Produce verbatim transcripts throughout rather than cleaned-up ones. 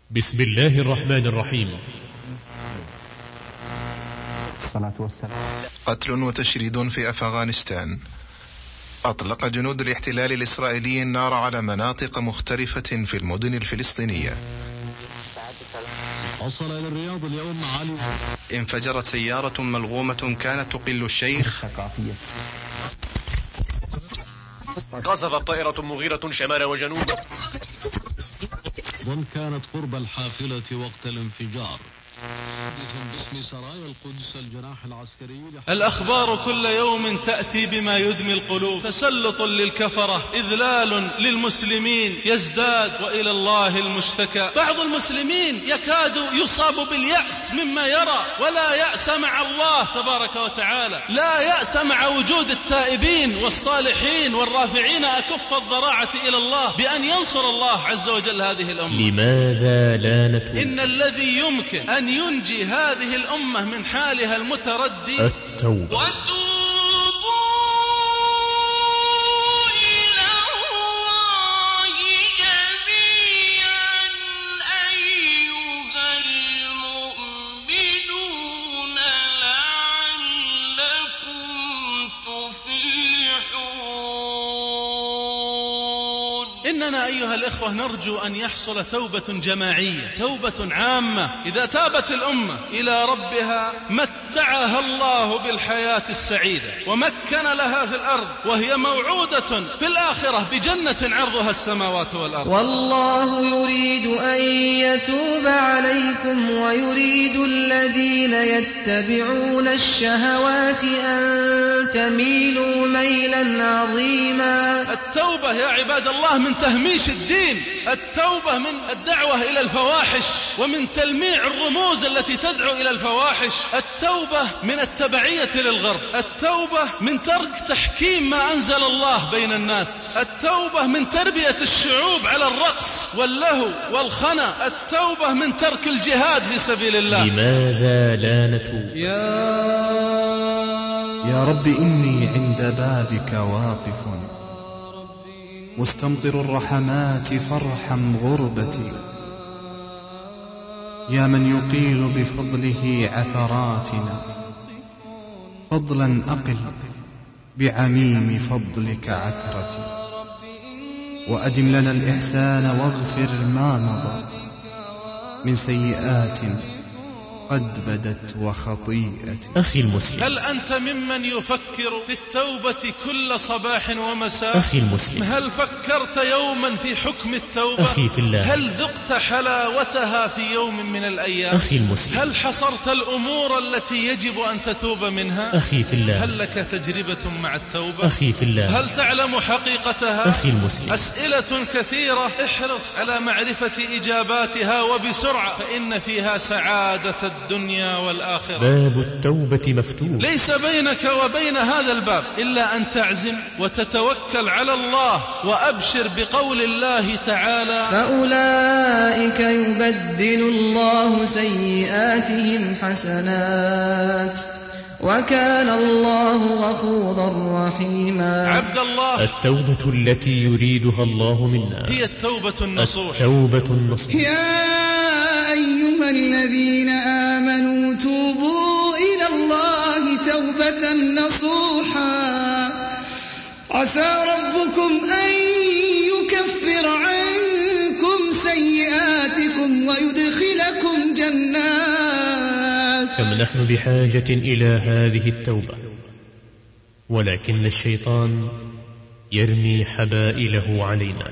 بسم الله الرحمن الرحيم. الصلاة والسلام. قتل وتشريد في أفغانستان. أطلق جنود الاحتلال الإسرائيلي النار على مناطق مختلفة في المدن الفلسطينية. وصل إلى الرياض اليوم علي. انفجرت سيارة ملغومة كانت تقل الشيخ. قصفت طائرة مغيرة شمال وجنوب. ظن كانت قرب الحافلة وقت الانفجار. باسم سرايا القدس الجناح العسكري. الأخبار كل يوم تأتي بما يدمي القلوب، تسلط للكفرة، إذلال للمسلمين يزداد، وإلى الله المشتكى. بعض المسلمين يكاد يصاب باليأس مما يرى، ولا يأس مع الله تبارك وتعالى، لا يأس مع وجود التائبين والصالحين والرافعين أكف الضراعة إلى الله بأن ينصر الله عز وجل هذه الأمة. لماذا لا نتوب؟ إن الذي يمكن أن ينجي هذه الأمة من حالها المتردي التوبة. إننا أيها الإخوة نرجو أن يحصل توبة جماعية، توبة عامة. إذا تابت الأمة إلى ربها متعها الله بالحياة السعيدة ومكن لها في الأرض، وهي موعودة في الآخرة بجنة عرضها السماوات والأرض. والله يريد أن يتوب عليكم ويريد الذين يتبعون الشهوات أن تميلوا ميلا عظيما. التوبة يا عباد الله من تهميش الدين، التوبة من الدعوة إلى الفواحش ومن تلميع الرموز التي تدعو إلى الفواحش، التوبة من التبعية للغرب، التوبة من ترك تحكيم ما أنزل الله بين الناس، التوبة من تربية الشعوب على الرقص واللهو والخنا، التوبة من ترك الجهاد في سبيل الله. لماذا لا نتوب؟ يا يا رب إني عند بابك واقف مستمطر الرحمات فارحم غربتي. يا من يقيل بفضله عثراتنا، فضلا أقل بعميم فضلك عثرتي. وأدم لنا الإحسان واغفر ما مضى من سيئات قد بدت وخطيئتي. أخي المسلم، هل أنت ممن يفكر في التوبة كل صباح ومساء؟ أخي المسلم، هل فكرت يوما في حكم التوبة؟ أخي في الله، هل ذقت حلاوتها في يوم من الأيام؟ أخي المسلم، هل حصرت الأمور التي يجب أن تتوب منها؟ أخي في الله، هل لك تجربة مع التوبة؟ أخي في الله، هل تعلم حقيقتها؟ أخي المسلم، أسئلة كثيرة، احرص على معرفة إجاباتها وبسرعة، فإن فيها سعادة الدنيا والآخرة. باب التوبة مفتوح، ليس بينك وبين هذا الباب إلا أن تعزم وتتوكل على الله، وأبشر بقول الله تعالى: فأولئك يبدل الله سيئاتهم حسنات وكان الله غفورا رحيما. عبد الله، التوبة التي يريدها الله منا هي التوبة النصوح. التوبة النصوح. يا أيها الذين آمنوا توبوا إلى الله توبة نصوحا عسى ربكم أن يكفر عنكم سيئاتكم ويدخلكم جنات. كم نحن بحاجة إلى هذه التوبة، ولكن الشيطان يرمي حبائله علينا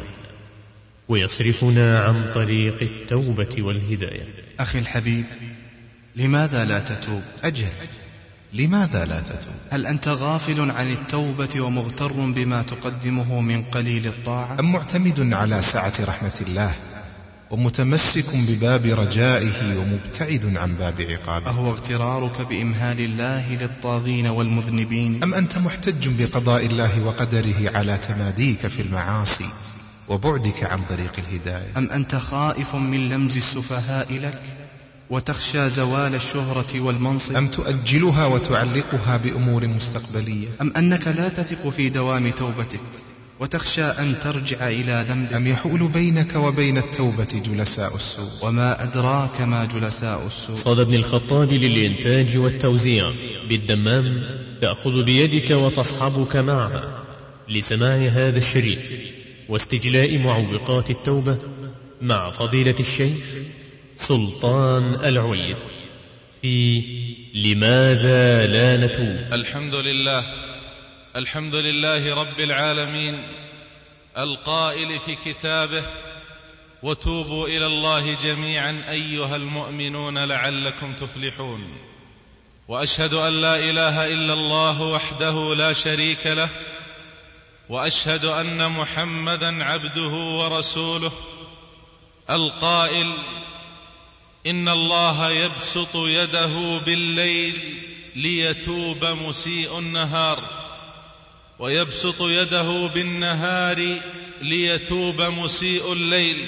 ويصرفنا عن طريق التوبة والهداية. أخي الحبيب، لماذا لا تتوب؟ أجل، لماذا لا تتوب؟ هل أنت غافل عن التوبة ومغتر بما تقدمه من قليل الطاعة؟ أم معتمد على سعة رحمة الله ومتمسك بباب رجائه ومبتعد عن باب عقابه؟ أهو اغترارك بإمهال الله للطاغين والمذنبين؟ أم أنت محتج بقضاء الله وقدره على تماديك في المعاصي وبعدك عن طريق الهداية؟ أم أنت خائف من لمز السفهاء لك وتخشى زوال الشهرة والمنصب؟ أم تؤجلها وتعلقها بأمور مستقبلية؟ أم أنك لا تثق في دوام توبتك وتخشى أن ترجع إلى ذنب؟ أم يحول بينك وبين التوبة جلساء السوء؟ وما أدراك ما جلساء السوء؟ صدى ابن الخطاب للإنتاج والتوزيع بالدمام تأخذ بيدك وتصحبك معها لسماع هذا الشريف واستجلاء معوقات التوبة مع فضيلة الشيخ سلطان العويد في لماذا لا نتوب. الحمد لله الحمد لله رب العالمين القائل في كتابه: وتوبوا إلى الله جميعا أيها المؤمنون لعلكم تفلحون. وأشهد أن لا إله إلا الله وحده لا شريك له، وأشهد أن محمدا عبده ورسوله، القائل: إن الله يبسط يده بالليل ليتوب مسيء النهار، ويبسط يده بالنهار ليتوب مسيء الليل،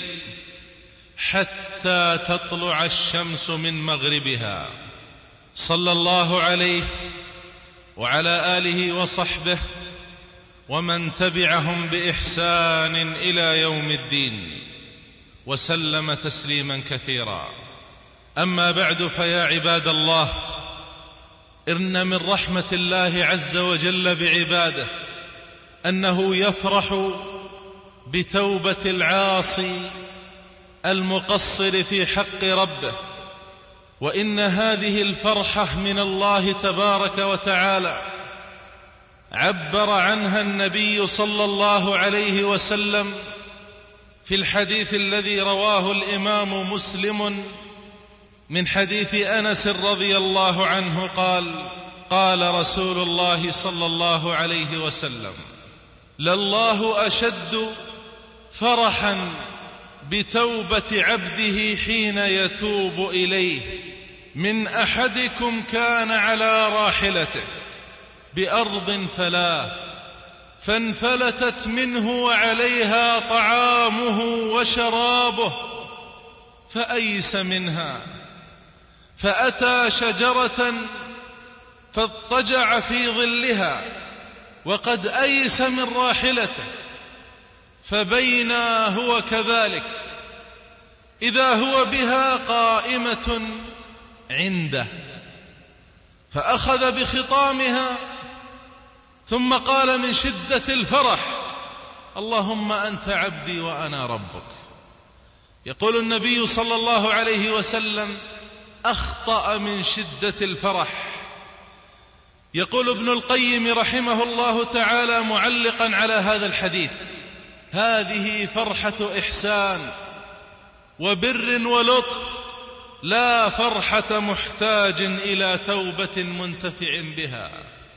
حتى تطلع الشمس من مغربها. صلى الله عليه وعلى آله وصحبه ومن تبعهم بإحسان إلى يوم الدين، وسلم تسليما كثيرا. أما بعد، فيا عباد الله، إن من رحمة الله عز وجل بعباده أنه يفرح بتوبة العاصي المقصر في حق ربه، وإن هذه الفرحة من الله تبارك وتعالى عبر عنها النبي صلى الله عليه وسلم في الحديث الذي رواه الإمام مسلم من حديث أنس رضي الله عنه قال: قال رسول الله صلى الله عليه وسلم: لله أشد فرحا بتوبة عبده حين يتوب إليه من أحدكم كان على راحلته بأرض فلاة فانفلتت منه وعليها طعامه وشرابه، فأيس منها، فأتى شجرة فاضطجع في ظلها وقد أيس من راحلته، فبينا هو كذلك إذا هو بها قائمة عنده، فأخذ بخطامها ثم قال من شدة الفرح: اللهم أنت عبدي وأنا ربك. يقول النبي صلى الله عليه وسلم: أخطأ من شدة الفرح. يقول ابن القيم رحمه الله تعالى معلقا على هذا الحديث: هذه فرحة إحسان وبر ولطف، لا فرحة محتاج إلى توبة منتفع بها.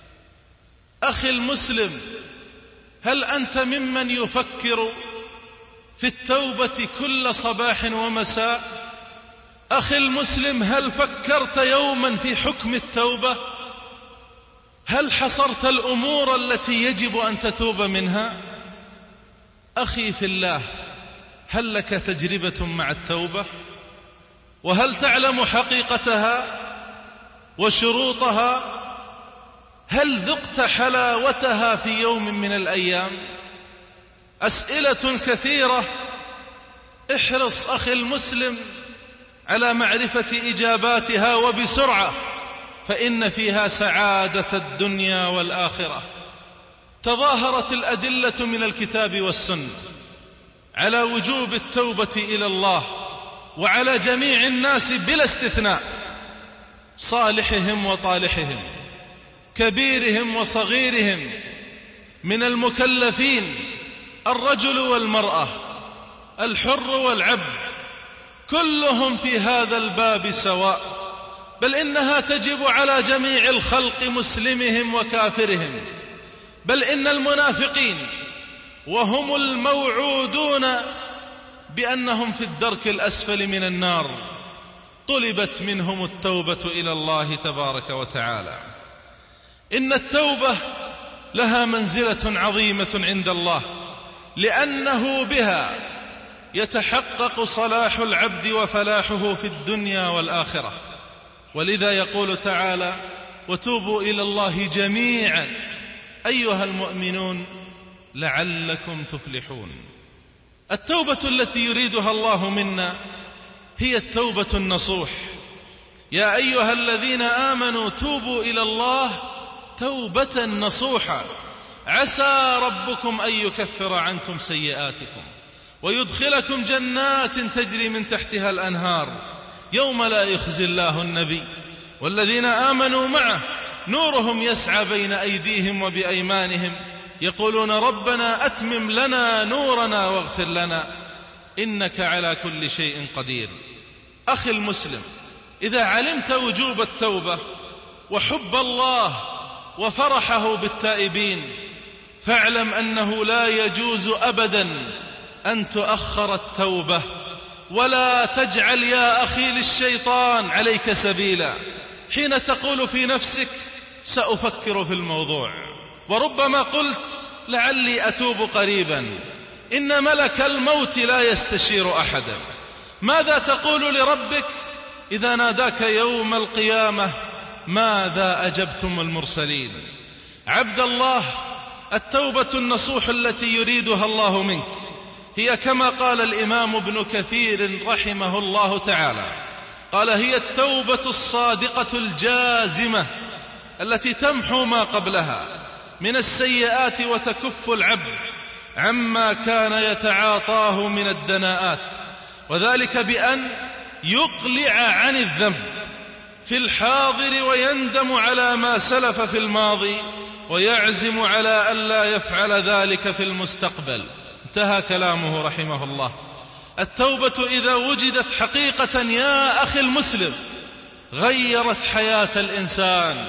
أخي المسلم، هل أنت ممن يفكر في التوبة كل صباح ومساء؟ أخي المسلم، هل فكرت يوما في حكم التوبة؟ هل حصرت الأمور التي يجب أن تتوب منها؟ أخي في الله، هل لك تجربة مع التوبة؟ وهل تعلم حقيقتها وشروطها؟ هل ذقت حلاوتها في يوم من الأيام؟ أسئلة كثيرة، احرص أخي المسلم على معرفة إجاباتها وبسرعة، فإن فيها سعادة الدنيا والآخرة. تظاهرت الأدلة من الكتاب والسنة على وجوب التوبة إلى الله وعلى جميع الناس بلا استثناء، صالحهم وطالحهم، كبيرهم وصغيرهم، من المكلفين الرجل والمرأة، الحر والعبد، كلهم في هذا الباب سواء، بل إنها تجب على جميع الخلق مسلمهم وكافرهم، بل إن المنافقين وهم الموعودون بأنهم في الدرك الأسفل من النار طلبت منهم التوبة إلى الله تبارك وتعالى. إن التوبة لها منزلة عظيمة عند الله، لأنه بها يتحقق صلاح العبد وفلاحه في الدنيا والآخرة. ولذا يقول تعالى: وتوبوا إلى الله جميعا أيها المؤمنون لعلكم تفلحون. التوبة التي يريدها الله منا هي التوبة النصوح. يا أيها الذين آمنوا توبوا إلى الله توبة نصوحا عسى ربكم أن يكفر عنكم سيئاتكم ويدخلكم جنات تجري من تحتها الأنهار يوم لا يخزي الله النبي والذين آمنوا معه نورهم يسعى بين أيديهم وبأيمانهم يقولون ربنا أتمم لنا نورنا واغفر لنا إنك على كل شيء قدير. أخي المسلم، إذا علمت وجوب التوبة وحب الله وفرحه بالتائبين فاعلم أنه لا يجوز أبدا أن تؤخر التوبة، ولا تجعل يا أخي للشيطان عليك سبيلا حين تقول في نفسك سأفكر في الموضوع، وربما قلت لعلي أتوب قريبا. إن ملك الموت لا يستشير أحدا. ماذا تقول لربك إذا ناداك يوم القيامة ماذا أجبتم المرسلين؟ عبد الله، التوبة النصوح التي يريدها الله منك هي كما قال الإمام ابن كثير رحمه الله تعالى، قال هي التوبة الصادقة الجازمة التي تمحو ما قبلها من السيئات وتكف العبد عما كان يتعاطاه من الدناءات، وذلك بأن يقلع عن الذنب في الحاضر ويندم على ما سلف في الماضي ويعزم على ألا يفعل ذلك في المستقبل. انتهى كلامه رحمه الله. التوبة إذا وجدت حقيقة يا أخي المسلم غيرت حياة الإنسان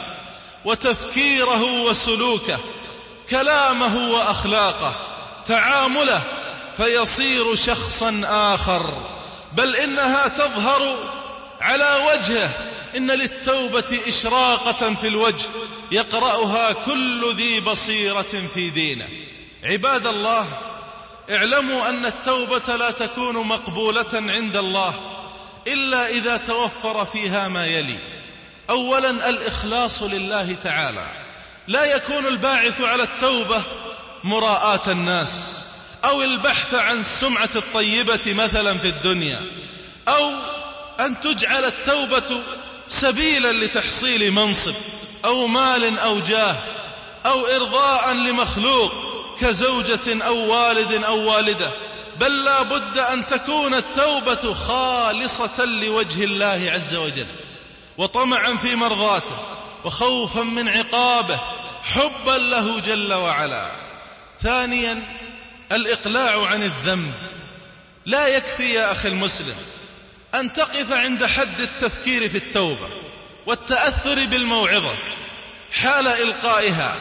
وتفكيره وسلوكه، كلامه وأخلاقه، تعامله، فيصير شخصا آخر، بل إنها تظهر على وجهه. إن للتوبة إشراقة في الوجه يقرأها كل ذي بصيرة في دينه. عباد الله، اعلموا أن التوبة لا تكون مقبولة عند الله إلا إذا توفر فيها ما يلي. أولا الإخلاص لله تعالى، لا يكون الباعث على التوبة مراءة الناس أو البحث عن السمعة الطيبة مثلا في الدنيا، أو أن تجعل التوبة سبيلا لتحصيل منصب أو مال أو جاه أو إرضاء لمخلوق كزوجة أو والد أو والدة، بل لا بد أن تكون التوبة خالصة لوجه الله عز وجل، وطمعا في مرضاته وخوفا من عقابه، حبا له جل وعلا. ثانيا الإقلاع عن الذنب. لا يكفي يا أخي المسلم أن تقف عند حد التفكير في التوبة والتأثر بالموعظة حال إلقائها.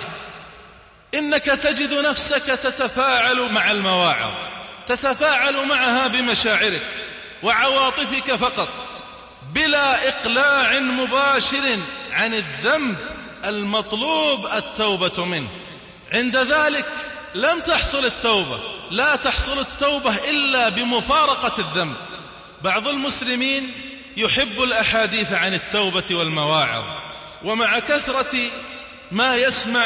إنك تجد نفسك تتفاعل مع المواعظ، تتفاعل معها بمشاعرك وعواطفك فقط بلا إقلاع مباشر عن الذنب المطلوب التوبة منه. عند ذلك لم تحصل التوبة، لا تحصل التوبة إلا بمفارقة الذنب. بعض المسلمين يحب الأحاديث عن التوبة والمواعظ، ومع كثرة ما يسمع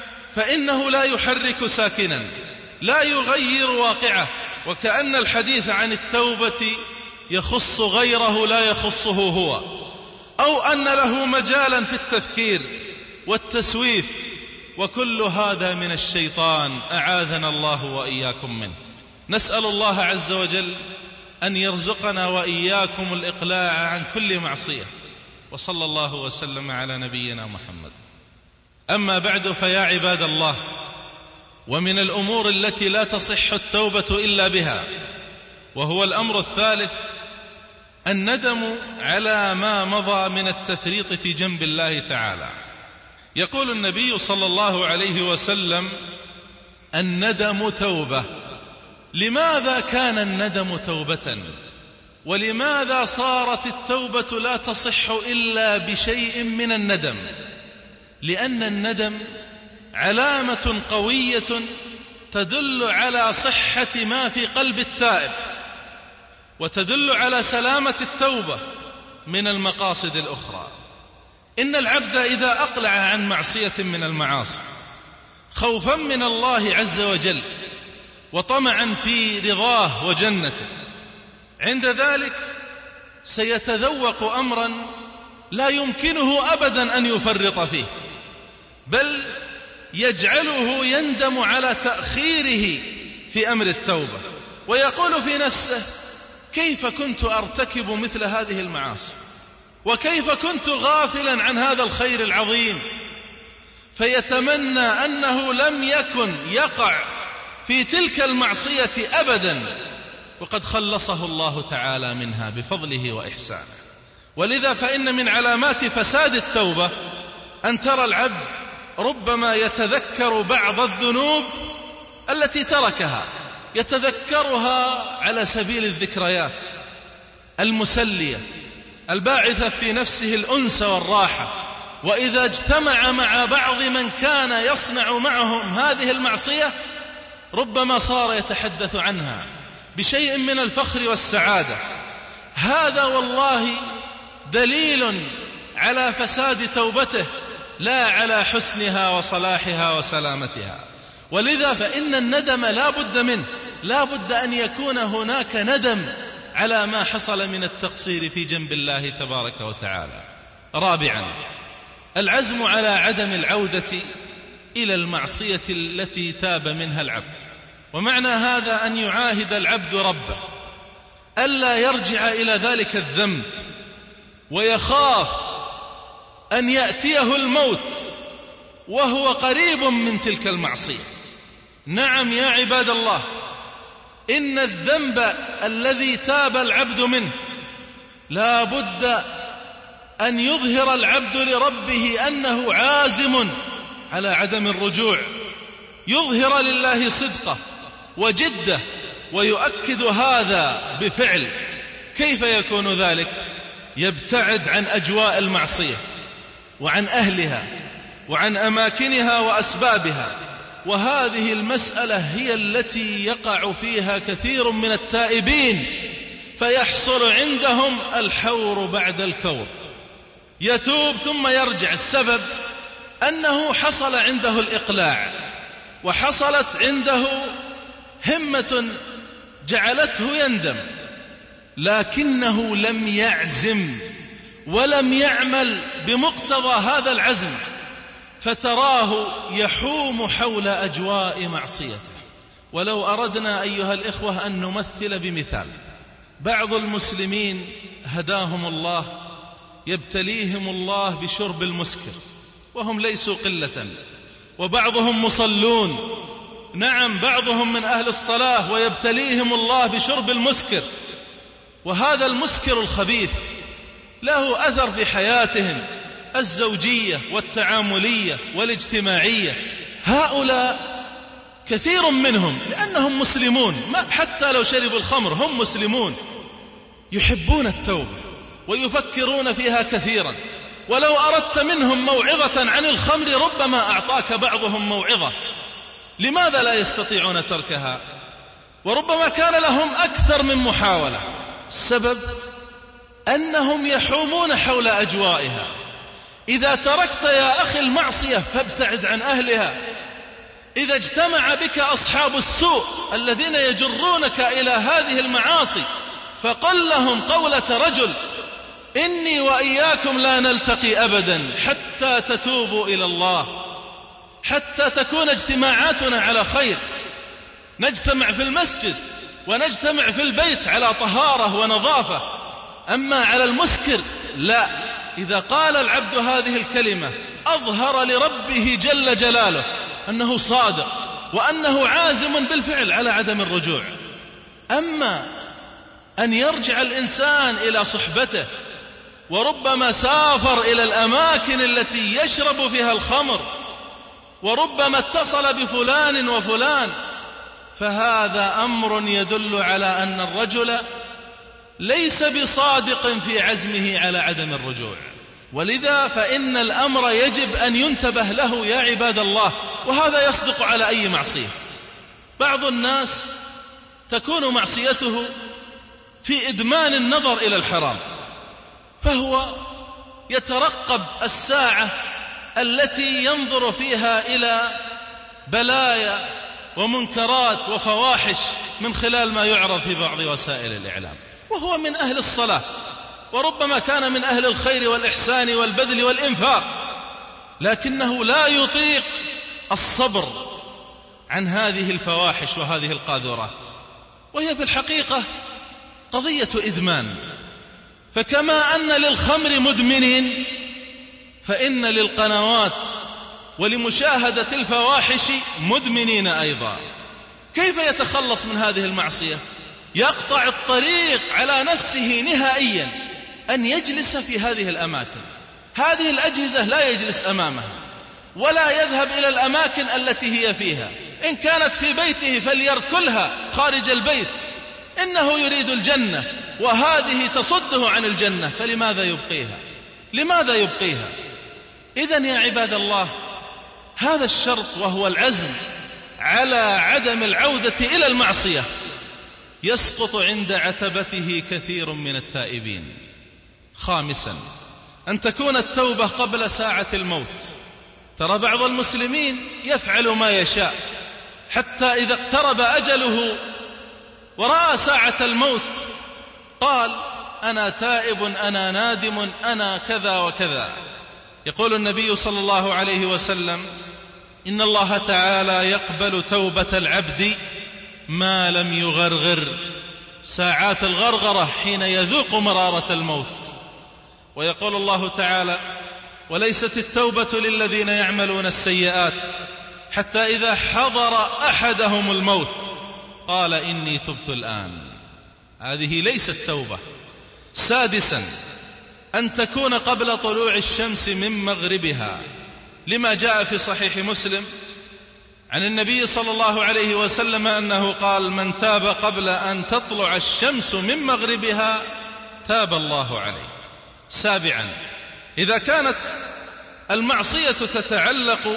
فإنه لا يحرك ساكنا، لا يغير واقعه، وكأن الحديث عن التوبة يخص غيره لا يخصه هو، أو أن له مجالا في التفكير والتسويف، وكل هذا من الشيطان أعاذنا الله وإياكم منه. نسأل الله عز وجل أن يرزقنا وإياكم الإقلاع عن كل معصية، وصلى الله وسلم على نبينا محمد. أما بعد، فيا عباد الله، ومن الأمور التي لا تصح التوبة إلا بها، وهو الأمر الثالث، الندم على ما مضى من التفريط في جنب الله تعالى. يقول النبي صلى الله عليه وسلم: الندم توبة. لماذا كان الندم توبة؟ ولماذا صارت التوبة لا تصح إلا بشيء من الندم؟ لأن الندم علامة قوية تدل على صحة ما في قلب التائب، وتدل على سلامة التوبة من المقاصد الأخرى. إن العبد إذا أقلع عن معصية من المعاصي خوفا من الله عز وجل وطمعا في رضاه وجنته، عند ذلك سيتذوق أمرا لا يمكنه أبدا أن يفرط فيه، بل يجعله يندم على تأخيره في أمر التوبة، ويقول في نفسه: كيف كنت أرتكب مثل هذه المعاصي، وكيف كنت غافلا عن هذا الخير العظيم، فيتمنى أنه لم يكن يقع في تلك المعصية أبدا، وقد خلصه الله تعالى منها بفضله وإحسانه. ولذا فإن من علامات فساد التوبة أن ترى العبد ربما يتذكر بعض الذنوب التي تركها، يتذكرها على سبيل الذكريات المسلية الباعثة في نفسه الأنس والراحة، وإذا اجتمع مع بعض من كان يصنع معهم هذه المعصية ربما صار يتحدث عنها بشيء من الفخر والسعادة. هذا والله دليل على فساد توبته، لا على حسنها وصلاحها وسلامتها. ولذا فإن الندم لا بد منه، لا بد أن يكون هناك ندم على ما حصل من التقصير في جنب الله تبارك وتعالى. رابعا، العزم على عدم العودة إلى المعصية التي تاب منها العبد. ومعنى هذا أن يعاهد العبد ربه ألا يرجع إلى ذلك الذنب، ويخاف أن يأتيه الموت وهو قريب من تلك المعصية. نعم يا عباد الله، إن الذنب الذي تاب العبد منه لا بد أن يظهر العبد لربه أنه عازم على عدم الرجوع، يظهر لله صدقه وجده، ويؤكد هذا بفعل. كيف يكون ذلك؟ يبتعد عن أجواء المعصية وعن أهلها وعن أماكنها وأسبابها. وهذه المسألة هي التي يقع فيها كثير من التائبين، فيحصل عندهم الحور بعد الكور، يتوب ثم يرجع. السبب أنه حصل عنده الإقلاع، وحصلت عنده همة جعلته يندم، لكنه لم يعزم ولم يعمل بمقتضى هذا العزم، فتراه يحوم حول أجواء معصيته. ولو أردنا أيها الإخوة أن نمثل بمثال، بعض المسلمين هداهم الله يبتليهم الله بشرب المسكر، وهم ليسوا قلة، وبعضهم مصلون، نعم بعضهم من أهل الصلاة، ويبتليهم الله بشرب المسكر. وهذا المسكر الخبيث له أثر في حياتهم الزوجية والتعاملية والاجتماعية. هؤلاء كثير منهم لأنهم مسلمون، ما حتى لو شربوا الخمر هم مسلمون، يحبون التوبة ويفكرون فيها كثيرا. ولو أردت منهم موعظة عن الخمر ربما أعطاك بعضهم موعظة، لماذا لا يستطيعون تركها؟ وربما كان لهم أكثر من محاولة. السبب أنهم يحومون حول أجوائها. إذا تركت يا أخي المعصية فابتعد عن أهلها. إذا اجتمع بك أصحاب السوء الذين يجرونك إلى هذه المعاصي فقل لهم قولة رجل: إني وإياكم لا نلتقي أبدا حتى تتوبوا إلى الله، حتى تكون اجتماعاتنا على خير، نجتمع في المسجد ونجتمع في البيت على طهارة ونظافة. أما على المسكر لا. إذا قال العبد هذه الكلمة أظهر لربه جل جلاله أنه صادق وأنه عازم بالفعل على عدم الرجوع. أما أن يرجع الإنسان إلى صحبته، وربما سافر إلى الأماكن التي يشرب فيها الخمر، وربما اتصل بفلان وفلان، فهذا أمر يدل على أن الرجل ليس بصادق في عزمه على عدم الرجوع. ولذا فإن الأمر يجب أن ينتبه له يا عباد الله، وهذا يصدق على أي معصية. بعض الناس تكون معصيته في إدمان النظر إلى الحرام، فهو يترقب الساعة التي ينظر فيها إلى بلايا ومنكرات وفواحش من خلال ما يعرض في بعض وسائل الإعلام، وهو من أهل الصلاة وربما كان من أهل الخير والإحسان والبذل والإنفاق، لكنه لا يطيق الصبر عن هذه الفواحش وهذه القاذورات، وهي في الحقيقة قضية إدمان. فكما أن للخمر مدمنين فإن للقنوات ولمشاهدة الفواحش مدمنين أيضا. كيف يتخلص من هذه المعصية؟ يقطع الطريق على نفسه نهائيا أن يجلس في هذه الأماكن. هذه الأجهزة لا يجلس أمامها ولا يذهب إلى الأماكن التي هي فيها. إن كانت في بيته فليركلها خارج البيت، إنه يريد الجنة وهذه تصده عن الجنة، فلماذا يبقيها؟ لماذا يبقيها؟ إذن يا عباد الله، هذا الشرط وهو العزم على عدم العودة إلى المعصية يسقط عند عتبته كثير من التائبين. خامسا، أن تكون التوبة قبل ساعة الموت. ترى بعض المسلمين يفعل ما يشاء حتى إذا اقترب أجله ورأى ساعة الموت قال أنا تائب، أنا نادم، أنا كذا وكذا. يقول النبي صلى الله عليه وسلم: إن الله تعالى يقبل توبة العبد ما لم يغرغر، ساعات الغرغرة حين يذوق مرارة الموت. ويقول الله تعالى: وليست التوبة للذين يعملون السيئات حتى إذا حضر أحدهم الموت قال إني تبت الآن. هذه ليست توبة. سادسا، أن تكون قبل طلوع الشمس من مغربها، لما جاء في صحيح مسلم عن النبي صلى الله عليه وسلم أنه قال: من تاب قبل أن تطلع الشمس من مغربها تاب الله عليه. سابعا، إذا كانت المعصية تتعلق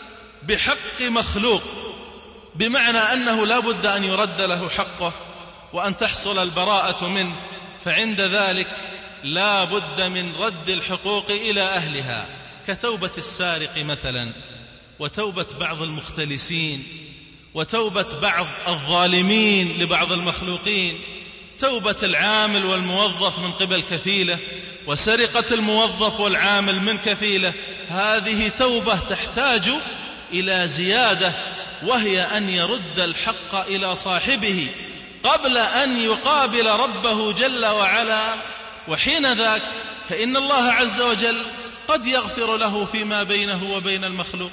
بحق مخلوق، بمعنى أنه لا بد أن يرد له حقه وأن تحصل البراءة منه، فعند ذلك لا بد من رد الحقوق إلى أهلها، كتوبة السارق مثلا، وتوبة بعض المختلسين، وتوبة بعض الظالمين لبعض المخلوقين، توبة العامل والموظف من قبل كفيله، وسرقة الموظف والعامل من كفيله. هذه توبة تحتاج إلى زيادة، وهي أن يرد الحق إلى صاحبه قبل أن يقابل ربه جل وعلا، وحين ذاك فإن الله عز وجل قد يغفر له فيما بينه وبين المخلوق.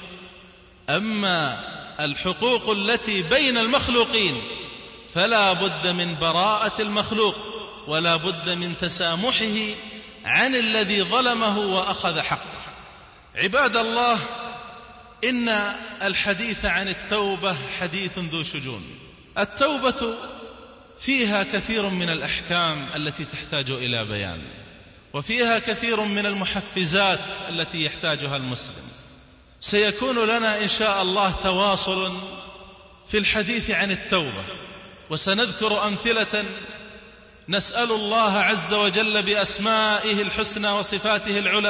أما الحقوق التي بين المخلوقين فلا بد من براءة المخلوق، ولا بد من تسامحه عن الذي ظلمه وأخذ حقه. عباد الله، إن الحديث عن التوبة حديث ذو شجون. التوبة فيها كثير من الأحكام التي تحتاج إلى بيان، وفيها كثير من المحفزات التي يحتاجها المسلم. سيكون لنا إن شاء الله تواصل في الحديث عن التوبة، وسنذكر أمثلة نسأل الله عز وجل بأسمائه الحسنى وصفاته العلى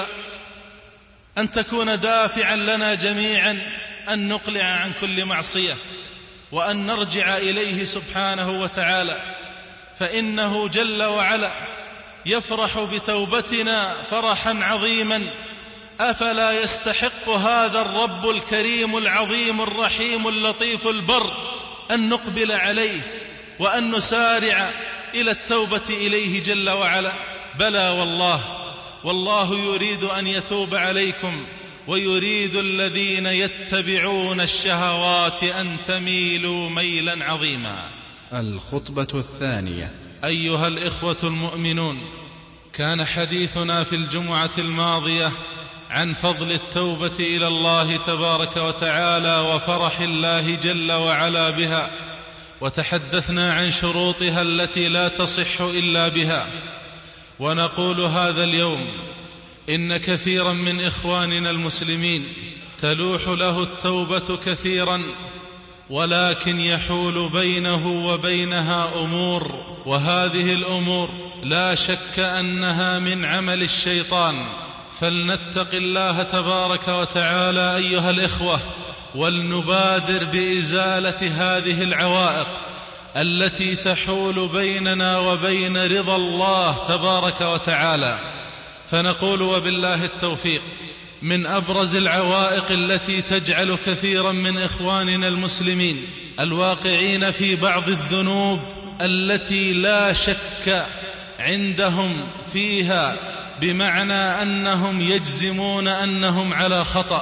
أن تكون دافعا لنا جميعا أن نقلع عن كل معصية، وأن نرجع إليه سبحانه وتعالى، فإنه جل وعلا يفرح بتوبتنا فرحا عظيما. أفلا يستحق هذا الرب الكريم العظيم الرحيم اللطيف البر أن نقبل عليه وأن نسارع إلى التوبة إليه جل وعلا؟ بلى والله، والله يريد أن يتوب عليكم، ويريد الذين يتبعون الشهوات أن تميلوا ميلا عظيما. الخطبة الثانية. أيها الإخوة المؤمنون، كان حديثنا في الجمعة الماضية عن فضل التوبة إلى الله تبارك وتعالى وفرح الله جل وعلا بها، وتحدثنا عن شروطها التي لا تصح إلا بها. ونقول هذا اليوم إن كثيرا من إخواننا المسلمين تلوح له التوبة كثيرا، ولكن يحول بينه وبينها أمور، وهذه الأمور لا شك أنها من عمل الشيطان. فلنتق الله تبارك وتعالى أيها الإخوة، ولنبادر بإزالة هذه العوائق التي تحول بيننا وبين رضا الله تبارك وتعالى. فنقول وبالله التوفيق: من أبرز العوائق التي تجعل كثيرا من إخواننا المسلمين الواقعين في بعض الذنوب التي لا شك عندهم فيها، بمعنى أنهم يجزمون أنهم على خطأ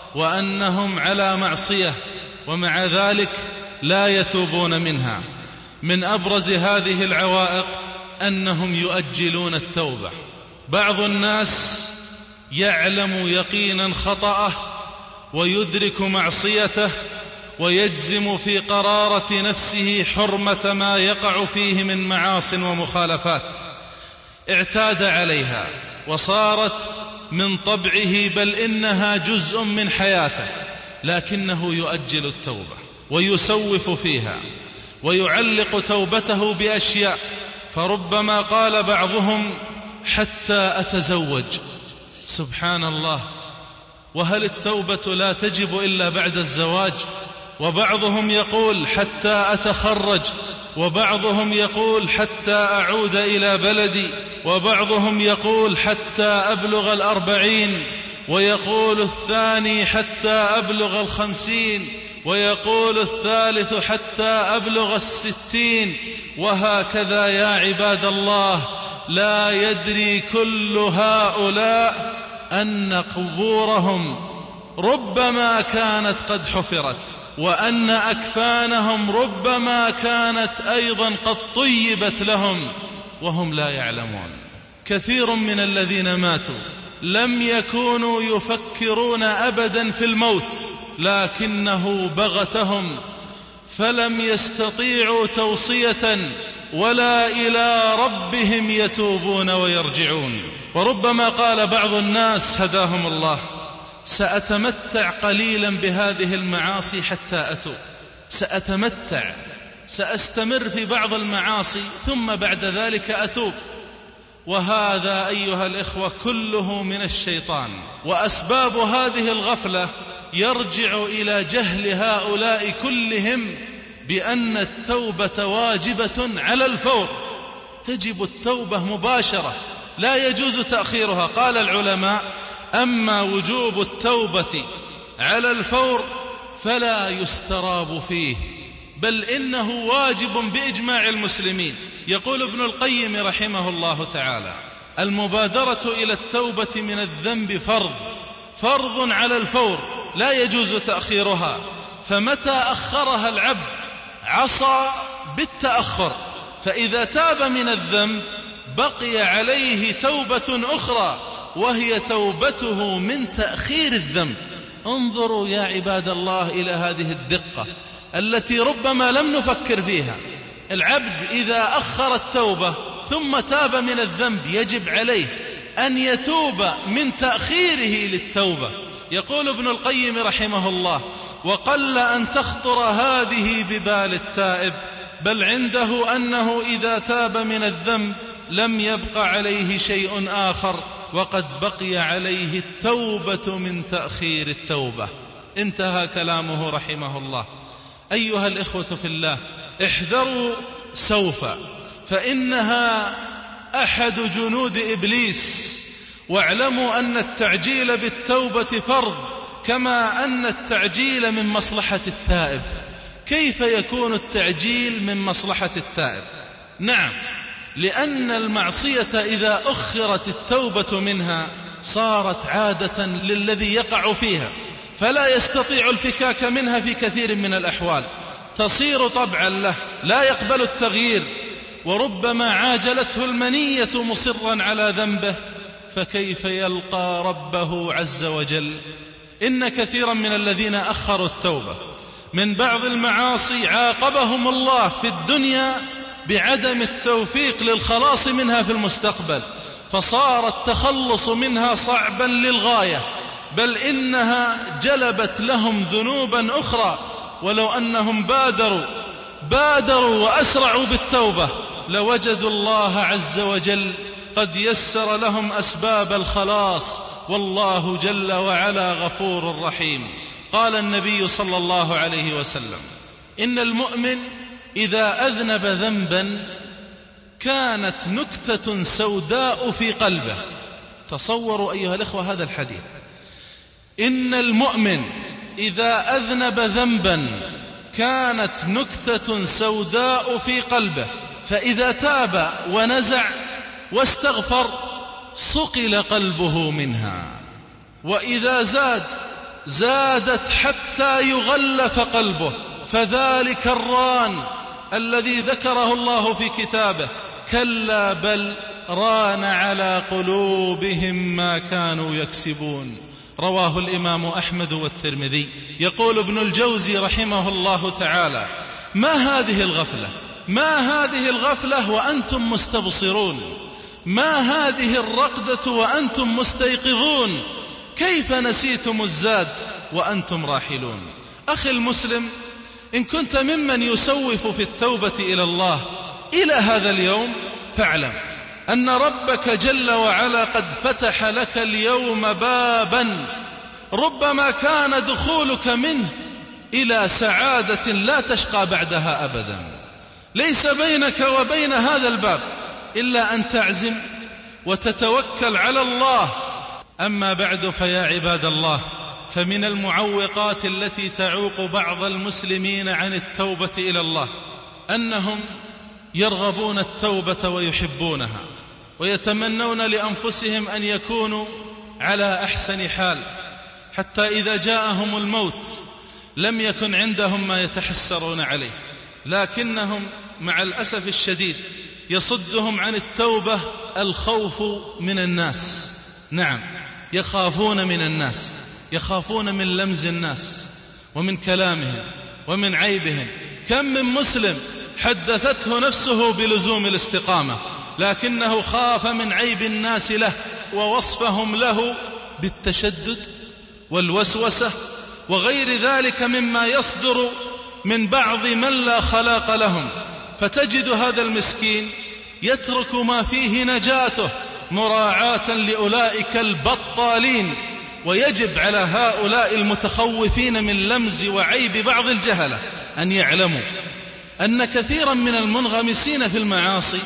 وأنهم على معصية ومع ذلك لا يتوبون منها. من أبرز هذه العوائق أنهم يؤجلون التوبة. بعض الناس يعلم يقينا خطأه ويدرك معصيته ويجزم في قرارة نفسه حرمة ما يقع فيه من معاص ومخالفات، اعتاد عليها وصارت من طبعه، بل إنها جزء من حياته، لكنه يؤجل التوبة ويسوف فيها ويعلق توبته بأشياء. فربما قال بعضهم: حتى أتزوج. سبحان الله، وهل التوبة لا تجب إلا بعد الزواج؟ وبعضهم يقول: حتى أتخرج، وبعضهم يقول: حتى أعود إلى بلدي، وبعضهم يقول: حتى أبلغ الأربعين، ويقول الثاني: حتى أبلغ الخمسين، ويقول الثالث: حتى أبلغ الستين. وهكذا يا عباد الله. لا يدري كل هؤلاء أن قبورهم ربما كانت قد حفرت، وأن أكفانهم ربما كانت أيضا قد طيبت لهم وهم لا يعلمون. كثير من الذين ماتوا لم يكونوا يفكرون أبدا في الموت، لكنه بغتهم فلم يستطيعوا توصية ولا إلى ربهم يتوبون ويرجعون. وربما قال بعض الناس هداهم الله: سأتمتع قليلا بهذه المعاصي حتى أتوب، سأتمتع، سأستمر في بعض المعاصي ثم بعد ذلك أتوب. وهذا أيها الإخوة كله من الشيطان، وأسباب هذه الغفلة يرجع إلى جهل هؤلاء كلهم بأن التوبة واجبة على الفور، تجب التوبة مباشرة، لا يجوز تأخيرها. قال العلماء: أما وجوب التوبة على الفور فلا يستراب فيه، بل إنه واجب بإجماع المسلمين. يقول ابن القيم رحمه الله تعالى: المبادرة إلى التوبة من الذنب فرض فرض على الفور، لا يجوز تأخيرها، فمتى أخرها العبد عصى بالتأخر، فإذا تاب من الذنب بقي عليه توبة أخرى وهي توبته من تأخير الذنب. انظروا يا عباد الله إلى هذه الدقة التي ربما لم نفكر فيها. العبد إذا أخر التوبة ثم تاب من الذنب يجب عليه أن يتوب من تأخيره للتوبة. يقول ابن القيم رحمه الله: وقل أن تخطر هذه ببال التائب، بل عنده أنه إذا تاب من الذنب لم يبق عليه شيء آخر، وقد بقي عليه التوبة من تأخير التوبة. انتهى كلامه رحمه الله. أيها الإخوة في الله، احذروا سوف، فإنها أحد جنود إبليس، واعلموا أن التعجيل بالتوبة فرض، كما أن التعجيل من مصلحة التائب. كيف يكون التعجيل من مصلحة التائب؟ نعم، لأن المعصية إذا أخرت التوبة منها صارت عادة للذي يقع فيها، فلا يستطيع الفكاك منها في كثير من الأحوال، تصير طبعا له لا يقبل التغيير، وربما عاجلته المنية مصرا على ذنبه، فكيف يلقى ربه عز وجل؟ إن كثيرا من الذين أخروا التوبة من بعض المعاصي عاقبهم الله في الدنيا بعدم التوفيق للخلاص منها في المستقبل، فصار التخلص منها صعبا للغاية، بل إنها جلبت لهم ذنوبا أخرى. ولو أنهم بادروا بادروا وأسرعوا بالتوبة لوجدوا الله عز وجل قد يسر لهم أسباب الخلاص، والله جل وعلا غفور رحيم. قال النبي صلى الله عليه وسلم: إن المؤمن إذا أذنب ذنبا كانت نكتة سوداء في قلبه. تصوروا أيها الإخوة هذا الحديث: إن المؤمن إذا أذنب ذنبا كانت نكتة سوداء في قلبه، فإذا تاب ونزع واستغفر صقل قلبه منها، وإذا زاد زادت حتى يغلف قلبه، فذلك الران الذي ذكره الله في كتابه: كلا بل ران على قلوبهم ما كانوا يكسبون. رواه الإمام أحمد والترمذي. يقول ابن الجوزي رحمه الله تعالى: ما هذه الغفلة، ما هذه الغفلة وأنتم مستبصرون، ما هذه الرقدة وأنتم مستيقظون، كيف نسيتم الزاد وأنتم راحلون. أخي المسلم، إن كنت ممن يسوف في التوبة إلى الله إلى هذا اليوم، فاعلم أن ربك جل وعلا قد فتح لك اليوم بابا ربما كان دخولك منه إلى سعادة لا تشقى بعدها أبدا. ليس بينك وبين هذا الباب إلا أن تعزم وتتوكل على الله. أما بعد، فيا عباد الله، فمن المعوقات التي تعوق بعض المسلمين عن التوبة إلى الله أنهم يرغبون التوبة ويحبونها، ويتمنون لأنفسهم أن يكونوا على أحسن حال، حتى إذا جاءهم الموت لم يكن عندهم ما يتحسرون عليه. لكنهم مع الأسف الشديد يصدهم عن التوبة الخوف من الناس. نعم، يخافون من الناس، يخافون من لمز الناس ومن كلامهم ومن عيبهم. كم من مسلم حدثته نفسه بلزوم الاستقامة، لكنه خاف من عيب الناس له ووصفهم له بالتشدد والوسوسة وغير ذلك مما يصدر من بعض من لا خلاق لهم. فتجد هذا المسكين يترك ما فيه نجاته مراعاة لأولئك البطالين. ويجب على هؤلاء المتخوفين من لمز وعيب بعض الجهلة أن يعلموا أن كثيرا من المنغمسين في المعاصي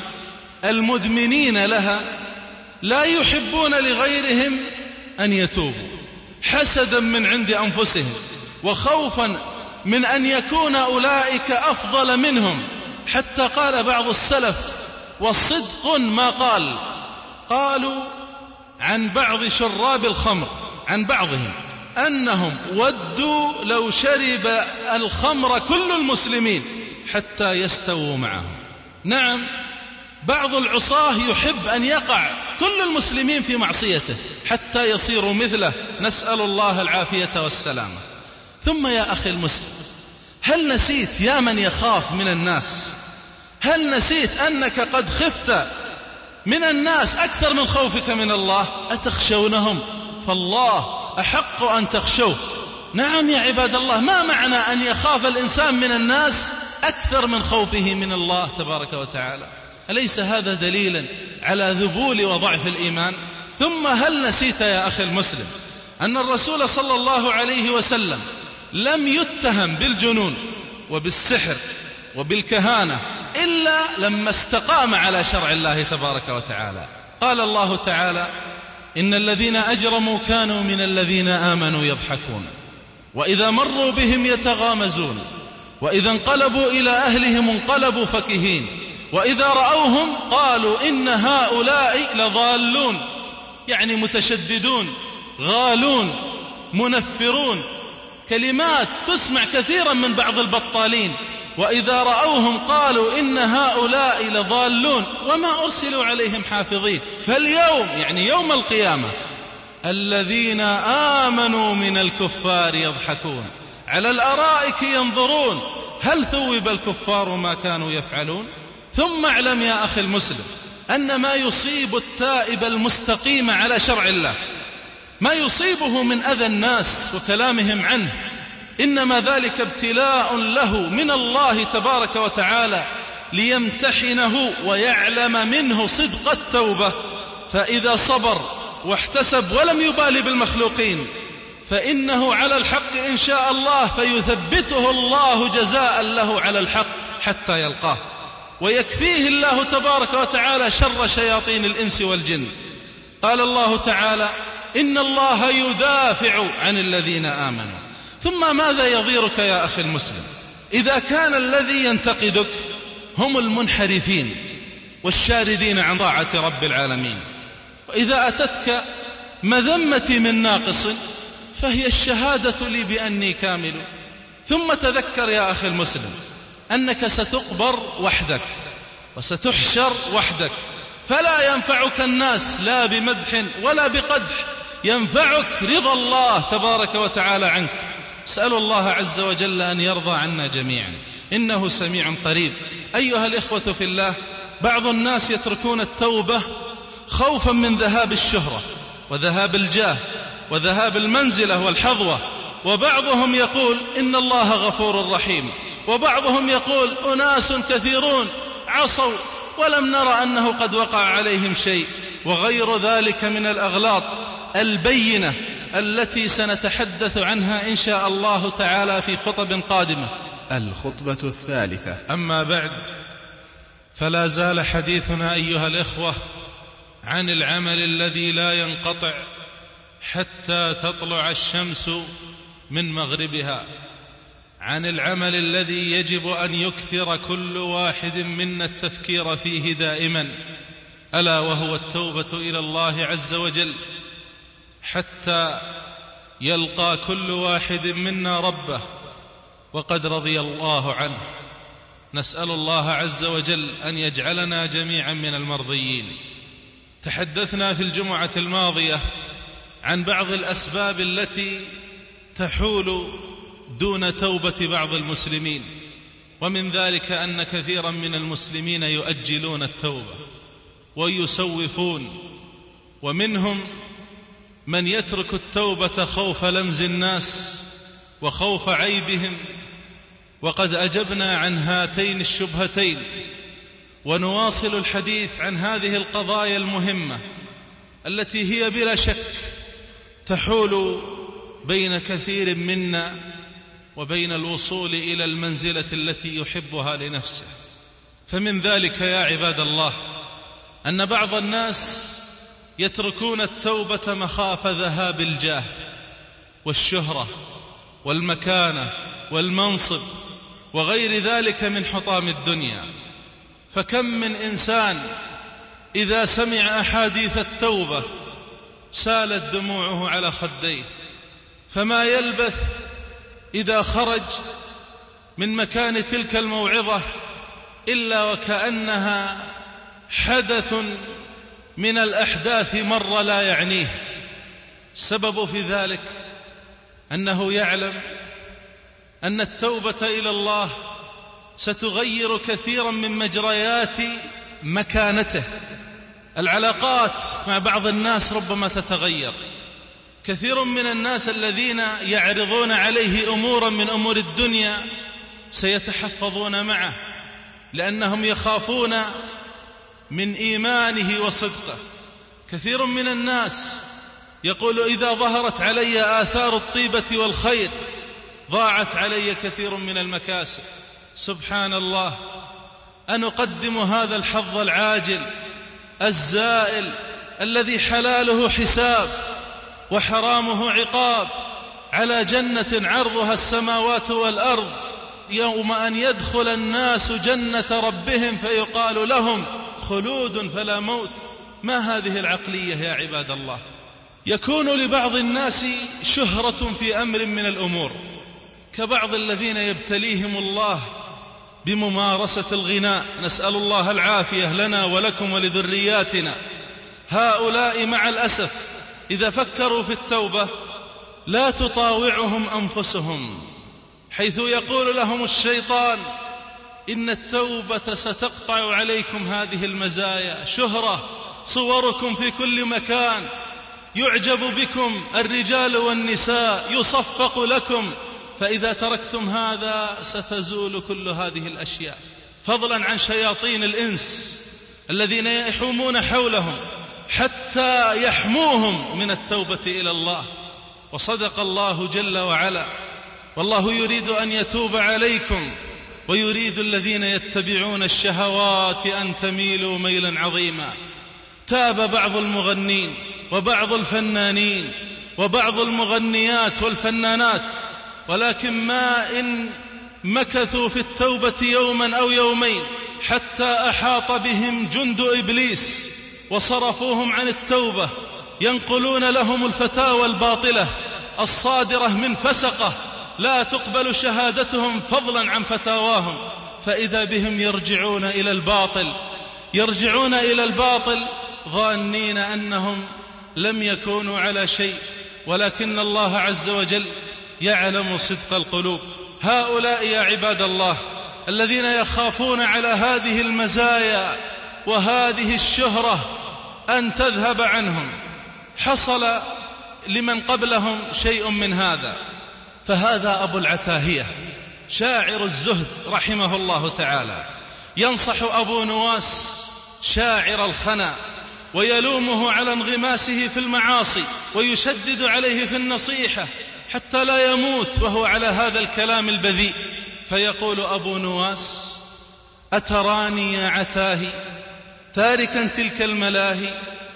المدمنين لها لا يحبون لغيرهم أن يتوبوا، حسدا من عند أنفسهم وخوفا من أن يكون أولئك أفضل منهم. حتى قال بعض السلف، والصدق ما قال، قالوا عن بعض شراب الخمر عن بعضهم أنهم ودوا لو شرب الخمر كل المسلمين حتى يستووا معهم. نعم، بعض العصاة يحب أن يقع كل المسلمين في معصيته حتى يصيروا مثله، نسأل الله العافية والسلامة. ثم يا أخي المسلم، هل نسيت يا من يخاف من الناس، هل نسيت أنك قد خفت من الناس أكثر من خوفك من الله؟ أتخشونهم؟ فالله أحق أن تخشوه. نعم يا عباد الله، ما معنى أن يخاف الإنسان من الناس أكثر من خوفه من الله تبارك وتعالى؟ أليس هذا دليلا على ذبول وضعف الإيمان؟ ثم هل نسيت يا أخي المسلم أن الرسول صلى الله عليه وسلم لم يتهم بالجنون وبالسحر وبالكهانة إلا لما استقام على شرع الله تبارك وتعالى. قال الله تعالى: إن الذين أجرموا كانوا من الذين آمنوا يضحكون وإذا مروا بهم يتغامزون وإذا انقلبوا إلى أهلهم انقلبوا فكهين وإذا رأوهم قالوا إن هؤلاء لضالون، يعني متشددون غالون منفرون، كلمات تسمع كثيرا من بعض البطالين. وإذا رأوهم قالوا إن هؤلاء لضالون وما أرسلوا عليهم حافظين. فاليوم يعني يوم القيامة الذين آمنوا من الكفار يضحكون على الأرائك ينظرون هل ثوب الكفار ما كانوا يفعلون. ثم اعلم يا أخي المسلم أن ما يصيب التائب المستقيم على شرع الله، ما يصيبه من أذى الناس وكلامهم عنه، إنما ذلك ابتلاء له من الله تبارك وتعالى ليمتحنه ويعلم منه صدق التوبة. فإذا صبر واحتسب ولم يبالي بالمخلوقين فإنه على الحق إن شاء الله، فيثبته الله جزاء له على الحق حتى يلقاه، ويكفيه الله تبارك وتعالى شر شياطين الإنس والجن. قال الله تعالى: إن الله يدافع عن الذين آمنوا. ثم ماذا يضيرك يا أخي المسلم إذا كان الذي ينتقدك هم المنحرفين والشاردين عن طاعة رب العالمين؟ وإذا أتتك مذمتي من ناقص فهي الشهادة لي بأني كامل. ثم تذكر يا أخي المسلم أنك ستقبر وحدك وستحشر وحدك، فلا ينفعك الناس لا بمدح ولا بقدح، ينفعك رضا الله تبارك وتعالى عنك. اسأل الله عز وجل أن يرضى عنا جميعا، إنه سميع قريب. أيها الإخوة في الله، بعض الناس يتركون التوبة خوفا من ذهاب الشهرة وذهاب الجاه وذهاب المنزلة والحظوة، وبعضهم يقول إن الله غفور رحيم، وبعضهم يقول أناس كثيرون عصوا ولم نرى أنه قد وقع عليهم شيء، وغير ذلك من الأغلاط البينة التي سنتحدث عنها إن شاء الله تعالى في خطب قادمة. الخطبة الثالثة. أما بعد، فلا زال حديثنا أيها الإخوة عن العمل الذي لا ينقطع حتى تطلع الشمس من مغربها، عن العمل الذي يجب أن يكثر كل واحد منا التفكير فيه دائما، ألا وهو التوبة إلى الله عز وجل، حتى يلقى كل واحد منا ربه وقد رضي الله عنه. نسأل الله عز وجل أن يجعلنا جميعا من المرضيين. تحدثنا في الجمعة الماضية عن بعض الأسباب التي تحول دون توبة بعض المسلمين، ومن ذلك أن كثيرا من المسلمين يؤجلون التوبة ويسوفون، ومنهم من يترك التوبة خوف لمز الناس وخوف عيبهم. وقد أجبنا عن هاتين الشبهتين، ونواصل الحديث عن هذه القضايا المهمة التي هي بلا شك تحول بين كثير منا وبين الوصول إلى المنزلة التي يحبها لنفسه. فمن ذلك يا عباد الله أن بعض الناس يتركون التوبة مخافة ذهاب الجاه والشهرة والمكانة والمنصب وغير ذلك من حطام الدنيا. فكم من إنسان إذا سمع أحاديث التوبة سالت دموعه على خديه، فما يلبث إذا خرج من مكان تلك الموعظة إلا وكأنها حدث من الأحداث مر لا يعنيه. السبب في ذلك أنه يعلم أن التوبة إلى الله ستغير كثيرا من مجريات مكانته. العلاقات مع بعض الناس ربما تتغير. كثير من الناس الذين يعرضون عليه أمورا من أمور الدنيا سيتحفظون معه، لأنهم يخافون من إيمانه وصدقه. كثير من الناس يقول إذا ظهرت علي آثار الطيبة والخير ضاعت علي كثير من المكاسب. سبحان الله، أنقدم هذا الحظ العاجل الزائل الذي حلاله حساب وحرامه عقاب على جنة عرضها السماوات والأرض، يوم أن يدخل الناس جنة ربهم فيقال لهم خلود فلا موت. ما هذه العقلية يا عباد الله؟ يكون لبعض الناس شهرة في أمر من الأمور، كبعض الذين يبتليهم الله بممارسة الغناء، نسأل الله العافية لنا ولكم ولذرياتنا. هؤلاء مع الأسف إذا فكروا في التوبة لا تطاوعهم أنفسهم، حيث يقول لهم الشيطان إن التوبة ستقطع عليكم هذه المزايا، شهرة، صوركم في كل مكان، يعجب بكم الرجال والنساء، يصفق لكم، فإذا تركتم هذا ستزول كل هذه الأشياء. فضلا عن شياطين الإنس الذين يحومون حولهم حتى يحموهم من التوبة إلى الله. وصدق الله جل وعلا: والله يريد أن يتوب عليكم ويريد الذين يتبعون الشهوات أن تميلوا ميلا عظيما. تاب بعض المغنين وبعض الفنانين وبعض المغنيات والفنانات، ولكن ما إن مكثوا في التوبة يوما أو يومين حتى أحاط بهم جند إبليس وصرفوهم عن التوبة، ينقلون لهم الفتاوى الباطلة الصادرة من فسقة لا تقبل شهادتهم فضلا عن فتاواهم، فإذا بهم يرجعون إلى الباطل يرجعون إلى الباطل ظانين أنهم لم يكونوا على شيء، ولكن الله عز وجل يعلم صدق القلوب. هؤلاء يا عباد الله الذين يخافون على هذه المزايا وهذه الشهرة أن تذهب عنهم، حصل لمن قبلهم شيء من هذا. فهذا أبو العتاهية شاعر الزهد رحمه الله تعالى ينصح أبو نواس شاعر الخنا ويلومه على انغماسه في المعاصي ويشدد عليه في النصيحة حتى لا يموت وهو على هذا الكلام البذيء. فيقول أبو نواس: أتراني يا عتاهي تاركا تلك الملاهي،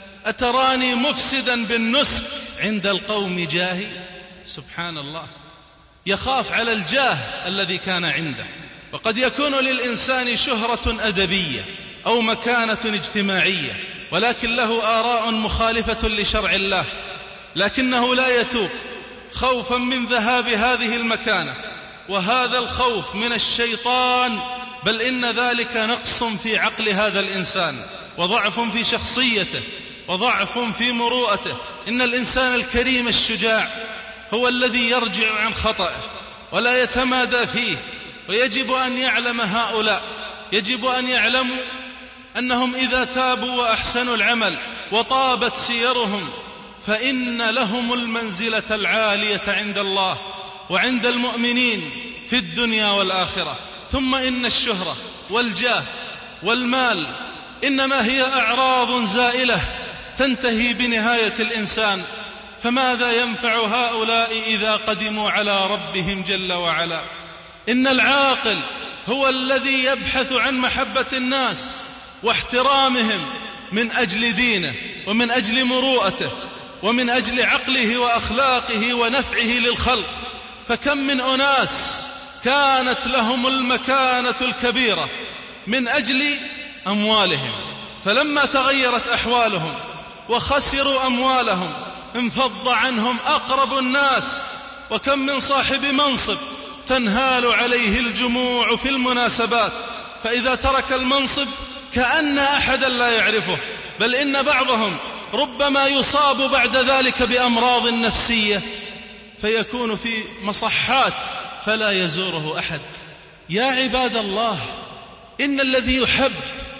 أتراني مفسدا بالنسك عند القوم جاهي. سبحان الله، يخاف على الجاه الذي كان عنده. وقد يكون للإنسان شهرة أدبية أو مكانة اجتماعية، ولكن له آراء مخالفة لشرع الله، لكنه لا يتوب خوفا من ذهاب هذه المكانة، وهذا الخوف من الشيطان، بل إن ذلك نقص في عقل هذا الإنسان وضعف في شخصيته وضعف في مروءته. إن الإنسان الكريم الشجاع هو الذي يرجع عن خطأه ولا يتمادى فيه، ويجب أن يعلم هؤلاء يجب أن يعلموا أنهم إذا تابوا وأحسنوا العمل وطابت سيرهم فإن لهم المنزلة العالية عند الله وعند المؤمنين في الدنيا والآخرة. ثم إن الشهرة والجاه والمال إنما هي أعراض زائلة تنتهي بنهاية الإنسان، فماذا ينفع هؤلاء إذا قدموا على ربهم جل وعلا؟ إن العاقل هو الذي يبحث عن محبة الناس واحترامهم من أجل دينه ومن أجل مروءته ومن أجل عقله وأخلاقه ونفعه للخلق. فكم من أناس كانت لهم المكانة الكبيرة من أجل أموالهم، فلما تغيرت أحوالهم وخسروا أموالهم انفض عنهم أقرب الناس. وكم من صاحب منصب تنهال عليه الجموع في المناسبات، فإذا ترك المنصب كأن أحدا لا يعرفه، بل إن بعضهم ربما يصاب بعد ذلك بأمراض نفسية فيكون في مصحات فلا يزوره أحد. يا عباد الله، إن الذي يحب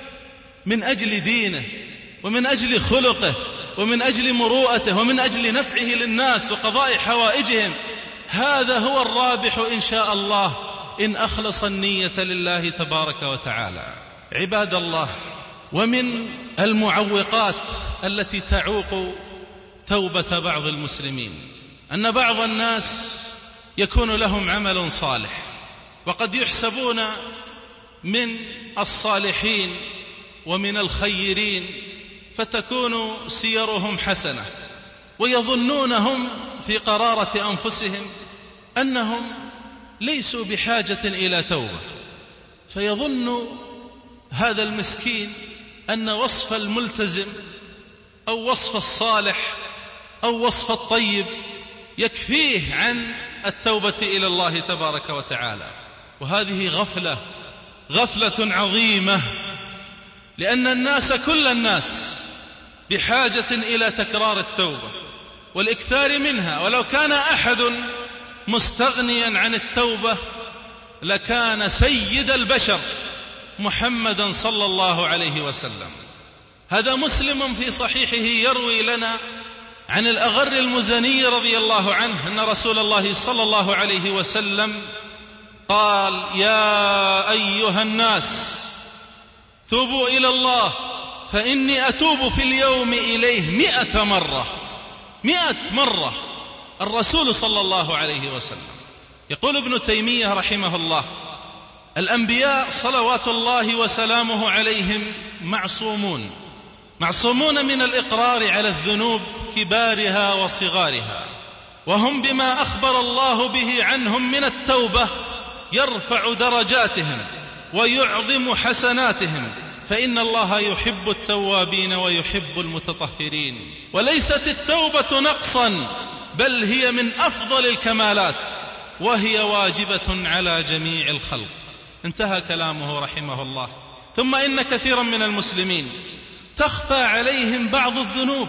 من أجل دينه ومن أجل خلقه ومن أجل مروءته ومن أجل نفعه للناس وقضاء حوائجهم، هذا هو الرابح إن شاء الله إن أخلص النية لله تبارك وتعالى. عباد الله، ومن المعوقات التي تعوق توبة بعض المسلمين أن بعض الناس يكون لهم عمل صالح وقد يحسبون من الصالحين ومن الخيرين، فتكون سيرهم حسنة ويظنونهم في قرارة أنفسهم أنهم ليسوا بحاجة إلى توبة، فيظن هذا المسكين أن وصف الملتزم أو وصف الصالح أو وصف الطيب يكفيه عن التوبة إلى الله تبارك وتعالى. وهذه غفلة غفلة عظيمة، لأن الناس كل الناس بحاجة إلى تكرار التوبة والإكثار منها، ولو كان أحد مستغنيا عن التوبة لكان سيد البشر محمدا صلى الله عليه وسلم. هذا مسلم في صحيحه يروي لنا عن الأغر المزني رضي الله عنه أن رسول الله صلى الله عليه وسلم قال: يا أيها الناس توبوا إلى الله فإني أتوب في اليوم إليه مئة مرة. مئة مرة الرسول صلى الله عليه وسلم. يقول ابن تيمية رحمه الله: الأنبياء صلوات الله وسلامه عليهم معصومون، معصومون من الإقرار على الذنوب كبارها وصغارها، وهم بما أخبر الله به عنهم من التوبة يرفع درجاتهم ويعظم حسناتهم، فإن الله يحب التوابين ويحب المتطهرين. وليست التوبة نقصا، بل هي من أفضل الكمالات، وهي واجبة على جميع الخلق. انتهى كلامه رحمه الله. ثم إن كثيرا من المسلمين تخفى عليهم بعض الذنوب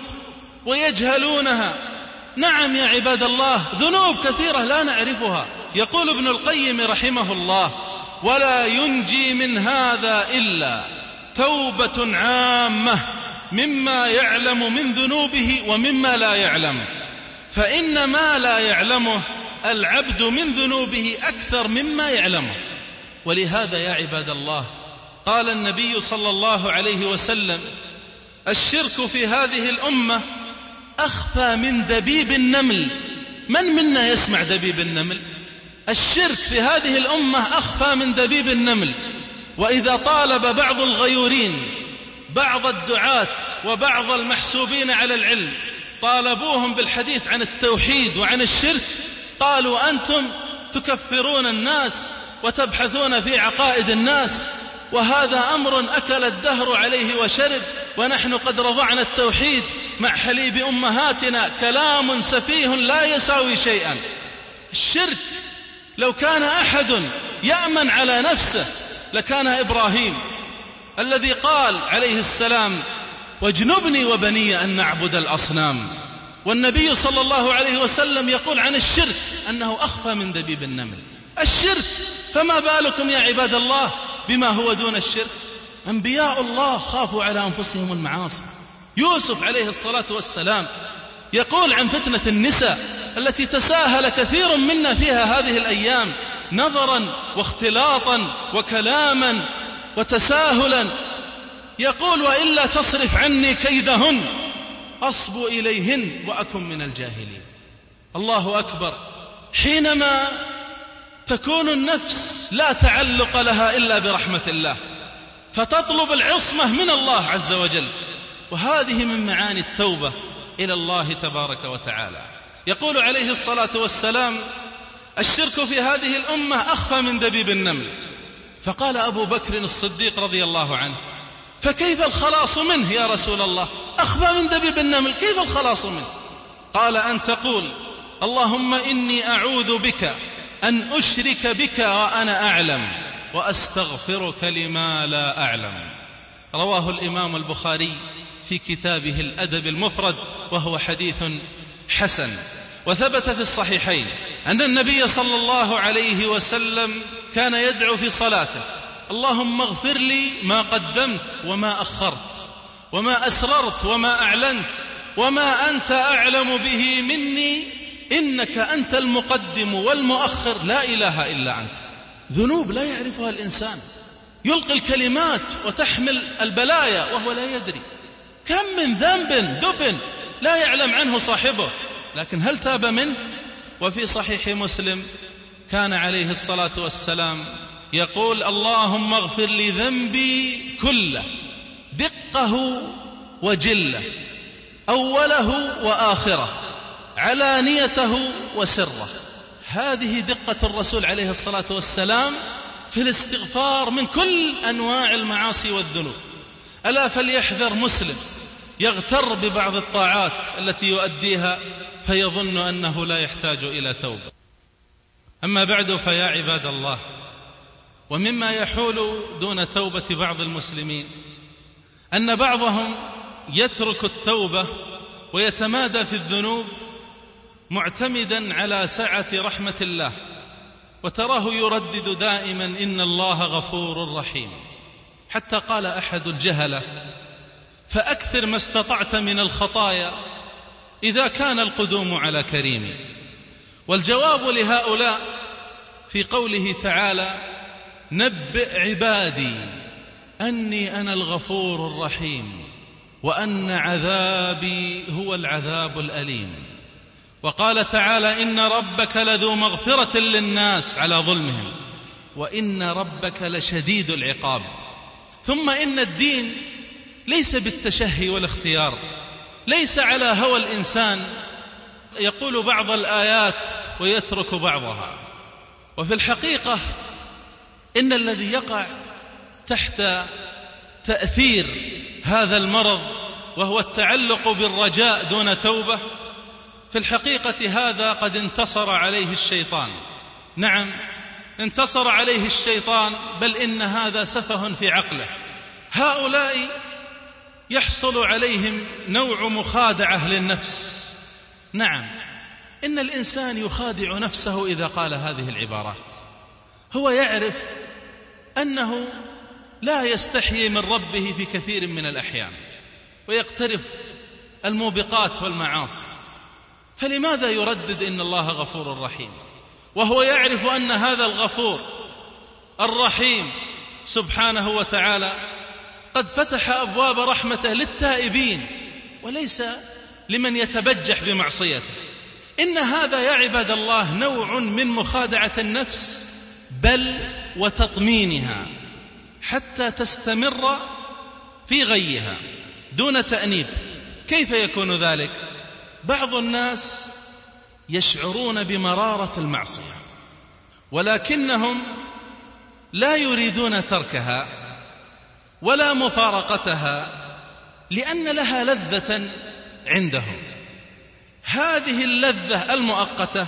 ويجهلونها. نعم يا عباد الله، ذنوب كثيرة لا نعرفها. يقول ابن القيم رحمه الله: ولا ينجي من هذا إلا توبة عامة مما يعلم من ذنوبه ومما لا يعلم، فإن ما لا يعلمه العبد من ذنوبه أكثر مما يعلمه. ولهذا يا عباد الله قال النبي صلى الله عليه وسلم: الشرك في هذه الأمة أخفى من دبيب النمل. من منا يسمع دبيب النمل؟ الشرك في هذه الأمة أخفى من دبيب النمل. وإذا طالب بعض الغيورين بعض الدعاة وبعض المحسوبين على العلم، طالبوهم بالحديث عن التوحيد وعن الشرك، قالوا: أنتم تكفرون الناس وتبحثون في عقائد الناس، وهذا أمر أكل الدهر عليه وشرب، ونحن قد رضعنا التوحيد مع حليب أمهاتنا، كلام سفيه لا يساوي شيئا. الشرك لو كان أحد يأمن على نفسه لكان إبراهيم، الذي قال عليه السلام: واجنبني وبني أن نعبد الأصنام. والنبي صلى الله عليه وسلم يقول عن الشرك أنه أخفى من دبيب النمل. الشرك، فما بالكم يا عباد الله بما هو دون الشرك؟ أنبياء الله خافوا على أنفسهم المعاصي. يوسف عليه الصلاة والسلام يقول عن فتنة النساء التي تساهل كثير منا فيها هذه الأيام، نظرا واختلاطا وكلاما وتساهلا، يقول: وإلا تصرف عني كيدهن أصب إليهن وأكن من الجاهلين. الله أكبر. حينما تكون النفس لا تعلق لها إلا برحمة الله، فتطلب العصمة من الله عز وجل، وهذه من معاني التوبة إلى الله تبارك وتعالى. يقول عليه الصلاة والسلام: الشرك في هذه الأمة أخفى من دبيب النمل. فقال أبو بكر الصديق رضي الله عنه: فكيف الخلاص منه يا رسول الله؟ أخفى من دبيب النمل، كيف الخلاص منه؟ قال: أن تقول: اللهم إني أعوذ بك أن أشرك بك وأنا أعلم، وأستغفرك لما لا أعلم. رواه الإمام البخاري في كتابه الأدب المفرد، وهو حديث حسن. وثبت في الصحيحين أن النبي صلى الله عليه وسلم كان يدعو في صلاته: اللهم اغفر لي ما قدمت وما أخرت، وما أسررت وما أعلنت، وما أنت أعلم به مني، إنك أنت المقدم والمؤخر، لا إله إلا أنت. ذنوب لا يعرفها الإنسان، يلقي الكلمات وتحمل البلايا وهو لا يدري. كم من ذنب دفن لا يعلم عنه صاحبه، لكن هل تاب منه؟ وفي صحيح مسلم كان عليه الصلاة والسلام يقول: اللهم اغفر لي ذنبي كله، دقه وجله، أوله وآخره، علانيته وسره. هذه دقة الرسول عليه الصلاة والسلام في الاستغفار من كل أنواع المعاصي والذنوب. ألا فليحذر مسلم يغتر ببعض الطاعات التي يؤديها فيظن أنه لا يحتاج إلى توبة. أما بعد، فيا عباد الله، ومما يحول دون توبة بعض المسلمين أن بعضهم يترك التوبة ويتمادى في الذنوب معتمدا على سعة رحمة الله، وتراه يردد دائما: إن الله غفور رحيم. حتى قال أحد الجهلة: فأكثر ما استطعت من الخطايا إذا كان القدوم على كريم. والجواب لهؤلاء في قوله تعالى: نبئ عبادي أني أنا الغفور الرحيم وأن عذابي هو العذاب الأليم. وقال تعالى إن ربك لذو مغفرة للناس على ظلمهم وإن ربك لشديد العقاب. ثم إن الدين ليس بالتشهي والاختيار، ليس على هوى الإنسان يقول بعض الآيات ويترك بعضها. وفي الحقيقة إن الذي يقع تحت تأثير هذا المرض وهو التعلق بالرجاء دون توبة، في الحقيقة هذا قد انتصر عليه الشيطان. نعم، انتصر عليه الشيطان، بل إن هذا سفه في عقله. هؤلاء يحصل عليهم نوع مخادعة للنفس. نعم، إن الإنسان يخادع نفسه إذا قال هذه العبارات. هو يعرف أنه لا يستحيي من ربه في كثير من الأحيان ويقترف الموبقات والمعاصي، فلماذا يردد إن الله غفور رحيم وهو يعرف أن هذا الغفور الرحيم سبحانه وتعالى قد فتح أبواب رحمته للتائبين وليس لمن يتبجح بمعصيته؟ إن هذا يا عباد الله نوع من مخادعة النفس، بل وتطمينها حتى تستمر في غيها دون تأنيب. كيف يكون ذلك؟ بعض الناس يشعرون بمرارة المعصية ولكنهم لا يريدون تركها ولا مفارقتها لأن لها لذة عندهم. هذه اللذة المؤقتة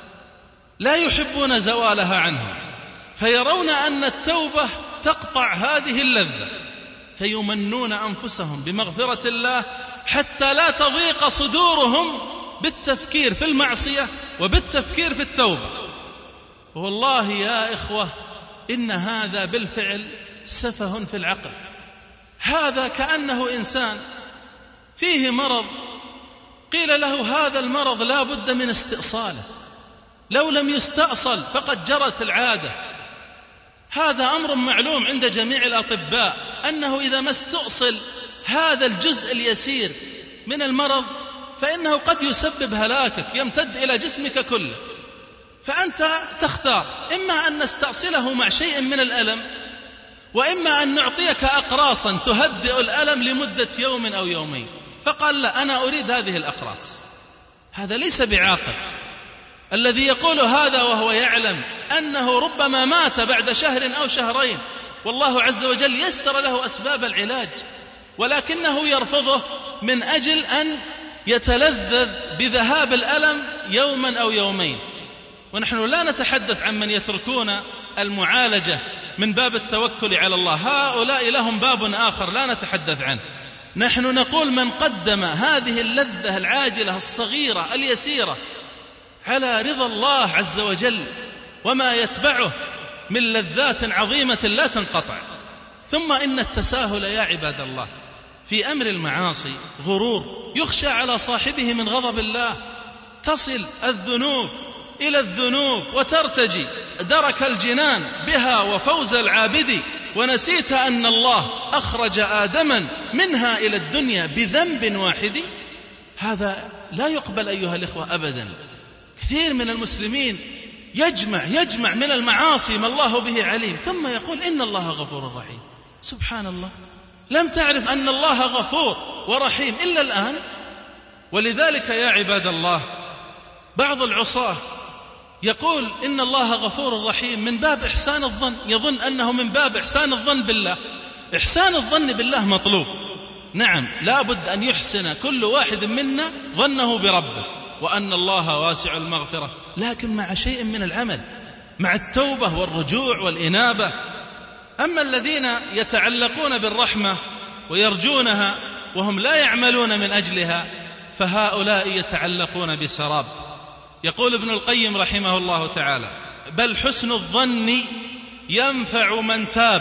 لا يحبون زوالها عنهم، فيرون أن التوبة تقطع هذه اللذة، فيمنون أنفسهم بمغفرة الله حتى لا تضيق صدورهم بالتفكير في المعصية وبالتفكير في التوبة. والله يا إخوة إن هذا بالفعل سفه في العقل. هذا كأنه إنسان فيه مرض قيل له هذا المرض لا بد من استئصاله، لو لم يستأصل فقد جرت العادة. هذا أمر معلوم عند جميع الأطباء أنه إذا ما استؤصل هذا الجزء اليسير من المرض فإنه قد يسبب هلاكك يمتد إلى جسمك كله. فأنت تختار إما أن نستأصله مع شيء من الألم، وإما أن نعطيك أقراصا تهدئ الألم لمدة يوم أو يومين. فقال لا، أنا أريد هذه الأقراص. هذا ليس بعاقل. الذي يقول هذا وهو يعلم أنه ربما مات بعد شهر أو شهرين والله عز وجل يسر له أسباب العلاج، ولكنه يرفضه من أجل أن يتلذذ بذهاب الألم يوما أو يومين. ونحن لا نتحدث عن من يتركون المعالجة من باب التوكل على الله، هؤلاء لهم باب آخر لا نتحدث عنه. نحن نقول من قدم هذه اللذة العاجلة الصغيرة اليسيرة على رضا الله عز وجل وما يتبعه من لذات عظيمة لا تنقطع. ثم إن التساهل يا عباد الله في أمر المعاصي غرور يخشى على صاحبه من غضب الله. تصل الذنوب إلى الذنوب وترتجي درك الجنان بها وفوز العابد، ونسيت أن الله أخرج آدما منها إلى الدنيا بذنب واحد. هذا لا يقبل أيها الإخوة أبدا. كثير من المسلمين يجمع يجمع من المعاصي ما الله به عليم ثم يقول إن الله غفور رحيم. سبحان الله، لم تعرف أن الله غفور ورحيم إلا الآن. ولذلك يا عباد الله بعض العصاة يقول إن الله غفور رحيم من باب إحسان الظن، يظن أنه من باب إحسان الظن بالله. إحسان الظن بالله مطلوب، نعم، لا بد أن يحسن كل واحد منا ظنه بربه وأن الله واسع المغفرة، لكن مع شيء من العمل، مع التوبة والرجوع والإنابة. أما الذين يتعلقون بالرحمة ويرجونها وهم لا يعملون من أجلها فهؤلاء يتعلقون بسراب. يقول ابن القيم رحمه الله تعالى: بل حسن الظن ينفع من تاب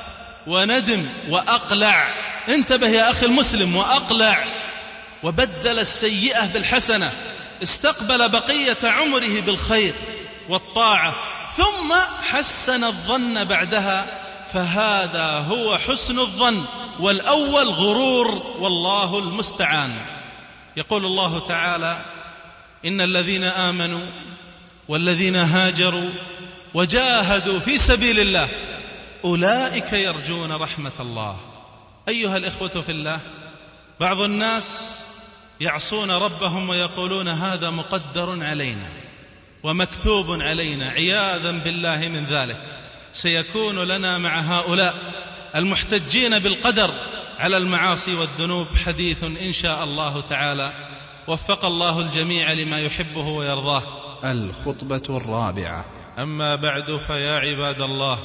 وندم وأقلع. انتبه يا أخي المسلم، وأقلع وبدل السيئة بالحسنة، استقبل بقية عمره بالخير والطاعة ثم حسن الظن بعدها، فهذا هو حسن الظن، والأول غرور، والله المستعان. يقول الله تعالى: إن الذين آمنوا والذين هاجروا وجاهدوا في سبيل الله أولئك يرجون رحمة الله. أيها الإخوة في الله، بعض الناس يعصون ربهم ويقولون هذا مقدر علينا ومكتوب علينا، عياذا بالله من ذلك. سيكون لنا مع هؤلاء المحتجين بالقدر على المعاصي والذنوب حديث إن شاء الله تعالى. وفق الله الجميع لما يحبه ويرضاه. الخطبة الرابعة. أما بعد، فيا عباد الله،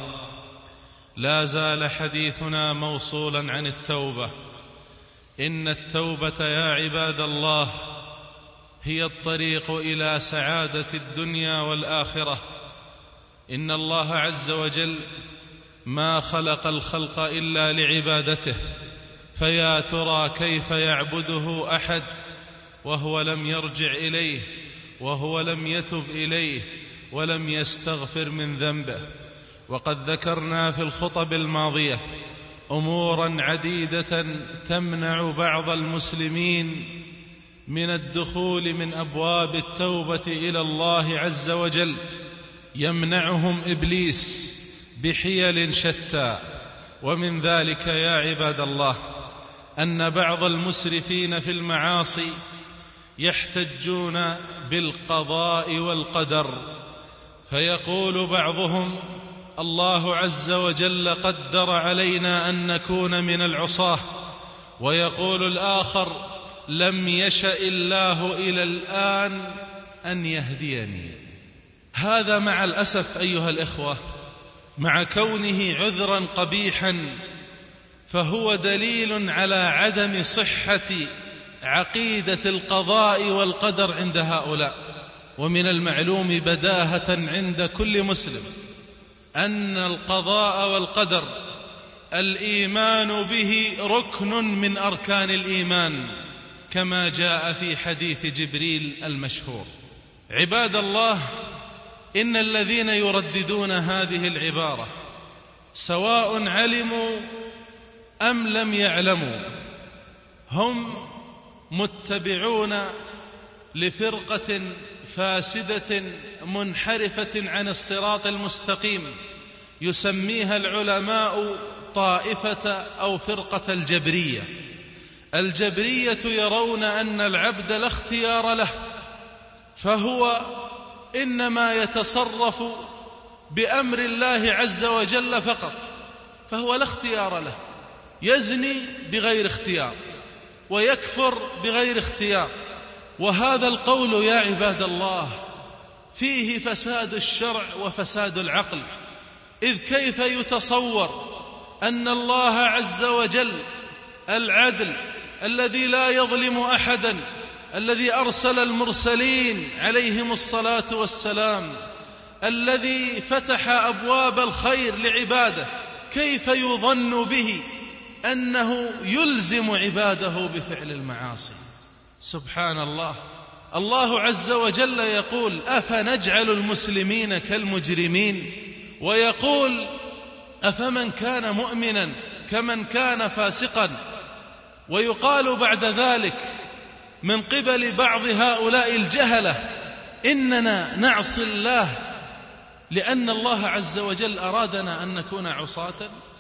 لا زال حديثنا موصولا عن التوبة. إن التوبة يا عباد الله هي الطريق إلى سعادة الدنيا والآخرة. إن الله عز وجل ما خلق الخلق إلا لعبادته، فيا ترى كيف يعبده أحد وهو لم يرجع إليه، وهو لم يتب إليه، ولم يستغفر من ذنبه. وقد ذكرنا في الخطب الماضية أمورا عديدة تمنع بعض المسلمين من الدخول من أبواب التوبة إلى الله عز وجل. يمنعهم إبليس بحيل شتى، ومن ذلك يا عباد الله أن بعض المسرفين في المعاصي يحتجون بالقضاء والقدر، فيقول بعضهم الله عز وجل قدر علينا أن نكون من العصاة، ويقول الآخر لم يشأ الله إلى الآن أن يهديني. هذا مع الأسف أيها الإخوة، مع كونه عذرا قبيحا، فهو دليل على عدم صحة عقيدة القضاء والقدر عند هؤلاء. ومن المعلوم بداهة عند كل مسلم أن القضاء والقدر الإيمان به ركن من أركان الإيمان، كما جاء في حديث جبريل المشهور. عباد الله، إن الذين يرددون هذه العبارة سواء علموا أم لم يعلموا هم متبعون لفرقة فاسدة منحرفة عن الصراط المستقيم، يسميها العلماء طائفة أو فرقة الجبرية. الجبرية يرون أن العبد لا اختيار له، فهو إنما يتصرف بأمر الله عز وجل فقط، فهو لا اختيار له. يزني بغير اختيار ويكفر بغير اختيار. وهذا القول يا عباد الله فيه فساد الشرع وفساد العقل. إذ كيف يتصور أن الله عز وجل العدل الذي لا يظلم أحدا، الذي أرسل المرسلين عليهم الصلاة والسلام، الذي فتح أبواب الخير لعباده، كيف يظن به أنه يلزم عباده بفعل المعاصي؟ سبحان الله. الله عز وجل يقول أفنجعل المسلمين كالمجرمين، ويقول أفمن كان مؤمنا كمن كان فاسقا. ويقال بعد ذلك من قبل بعض هؤلاء الجهلة إننا نعصي الله لأن الله عز وجل أرادنا أن نكون عصاة.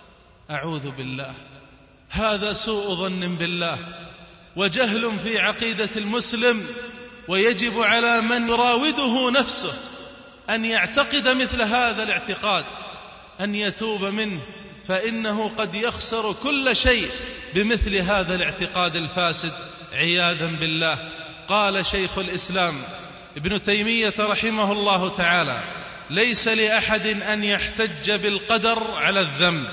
أعوذ بالله، هذا سوء ظن بالله وجهل في عقيدة المسلم. ويجب على من يراوده نفسه أن يعتقد مثل هذا الاعتقاد أن يتوب منه، فإنه قد يخسر كل شيء بمثل هذا الاعتقاد الفاسد عياذا بالله. قال شيخ الإسلام ابن تيمية رحمه الله تعالى ليس لأحد أن يحتج بالقدر على الذنب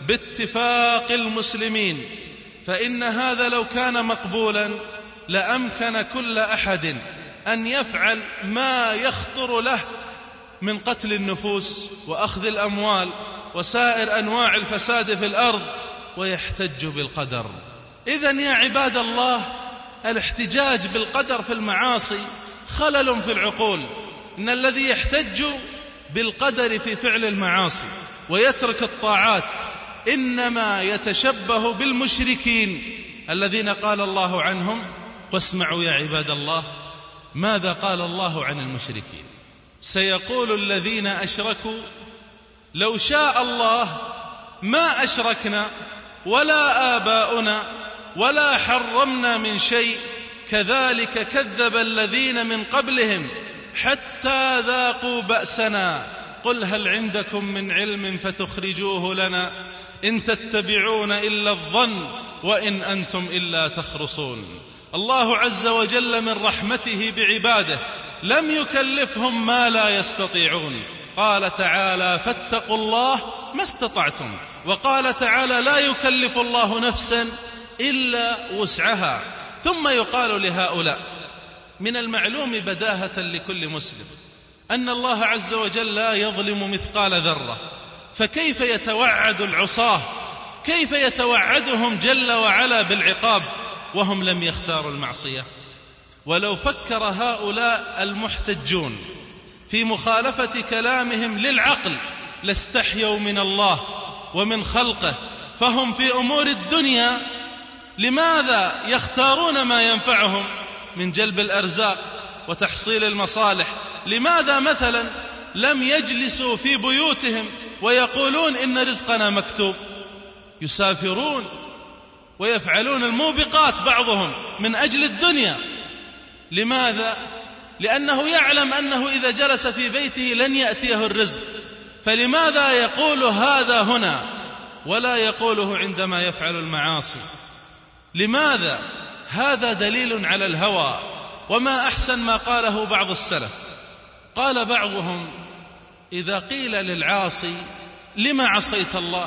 باتفاق المسلمين، فإن هذا لو كان مقبولا لأمكن كل أحد أن يفعل ما يخطر له من قتل النفوس وأخذ الأموال وسائر أنواع الفساد في الأرض ويحتج بالقدر. إذن يا عباد الله، الاحتجاج بالقدر في المعاصي خلل في العقول. إن الذي يحتج بالقدر في فعل المعاصي ويترك الطاعات إنما يتشبه بالمشركين الذين قال الله عنهم، واسمعوا يا عباد الله، ماذا قال الله عن المشركين؟ سيقول الذين أشركوا لو شاء الله ما أشركنا ولا آباؤنا ولا حرمنا من شيء كذلك كذب الذين من قبلهم حتى ذاقوا بأسنا قل هل عندكم من علم فتخرجوه لنا إن تتبعون إلا الظن وإن أنتم إلا تخرصون. الله عز وجل من رحمته بعباده لم يكلفهم ما لا يستطيعون. قال تعالى فاتقوا الله ما استطعتم، وقال تعالى لا يكلف الله نفسا إلا وسعها. ثم يقال لهؤلاء من المعلوم بداهة لكل مسلم أن الله عز وجل لا يظلم مثقال ذرة، فكيف يتوعد العصاة، كيف يتوعدهم جل وعلا بالعقاب وهم لم يختاروا المعصية؟ ولو فكر هؤلاء المحتجون في مخالفة كلامهم للعقل لاستحيوا من الله ومن خلقه، فهم في أمور الدنيا لماذا يختارون ما ينفعهم من جلب الأرزاق وتحصيل المصالح؟ لماذا مثلا لم يجلسوا في بيوتهم ويقولون إن رزقنا مكتوب؟ يسافرون ويفعلون الموبقات بعضهم من أجل الدنيا. لماذا؟ لأنه يعلم أنه إذا جلس في بيته لن يأتيه الرزق، فلماذا يقول هذا هنا ولا يقوله عندما يفعل المعاصي؟ لماذا؟ هذا دليل على الهوى. وما أحسن ما قاله بعض السلف، قال بعضهم إذا قيل للعاصي لما عصيت الله،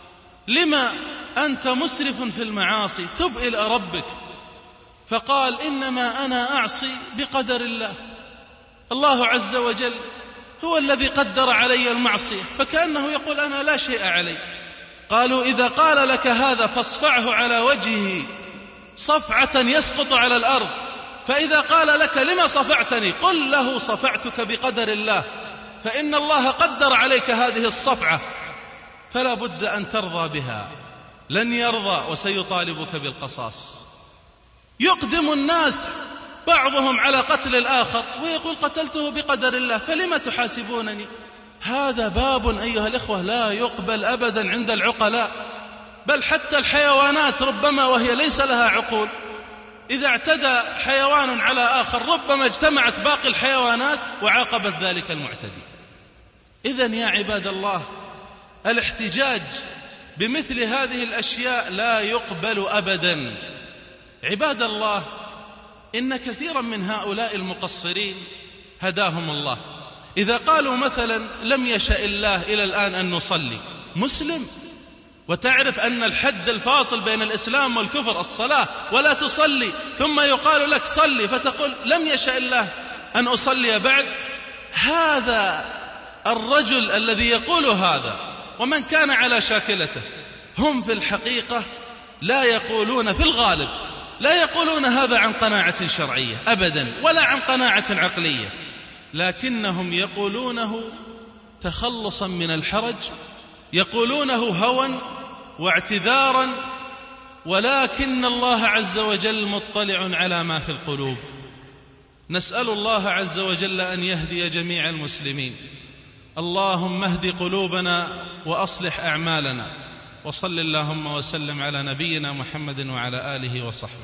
لما أنت مسرف في المعاصي تب إلى ربك، فقال إنما أنا أعصي بقدر الله، الله عز وجل هو الذي قدر علي المعصية، فكأنه يقول أنا لا شيء علي. قالوا إذا قال لك هذا فاصفعه على وجهه صفعة يسقط على الأرض، فإذا قال لك لما صفعتني قل له صفعتك بقدر الله، فإن الله قدر عليك هذه الصفعة فلا بد أن ترضى بها، لن يرضى وسيطالبك بالقصاص. يقدم الناس بعضهم على قتل الآخر ويقول قتلته بقدر الله فلما تحاسبونني؟ هذا باب أيها الإخوة لا يقبل أبدا عند العقلاء، بل حتى الحيوانات ربما وهي ليس لها عقول إذا اعتدى حيوان على آخر ربما اجتمعت باقي الحيوانات وعاقبت ذلك المعتدي. إذن يا عباد الله الاحتجاج بمثل هذه الأشياء لا يقبل أبدا. عباد الله إن كثيرا من هؤلاء المقصرين هداهم الله إذا قالوا مثلا لم يشاء الله إلى الآن أن نصلي، مسلم وتعرف أن الحد الفاصل بين الإسلام والكفر الصلاة ولا تصلي، ثم يقال لك صلي فتقول لم يشاء الله أن أصلي بعد. هذا الرجل الذي يقول هذا ومن كان على شاكلته هم في الحقيقة لا يقولون في الغالب لا يقولون هذا عن قناعة شرعية أبدا ولا عن قناعة عقلية، لكنهم يقولونه تخلصا من الحرج، يقولونه هوى واعتذارا، ولكن الله عز وجل مطلع على ما في القلوب. نسأل الله عز وجل أن يهدي جميع المسلمين. اللهم اهد قلوبنا وأصلح أعمالنا، وصل اللهم وسلم على نبينا محمد وعلى آله وصحبه.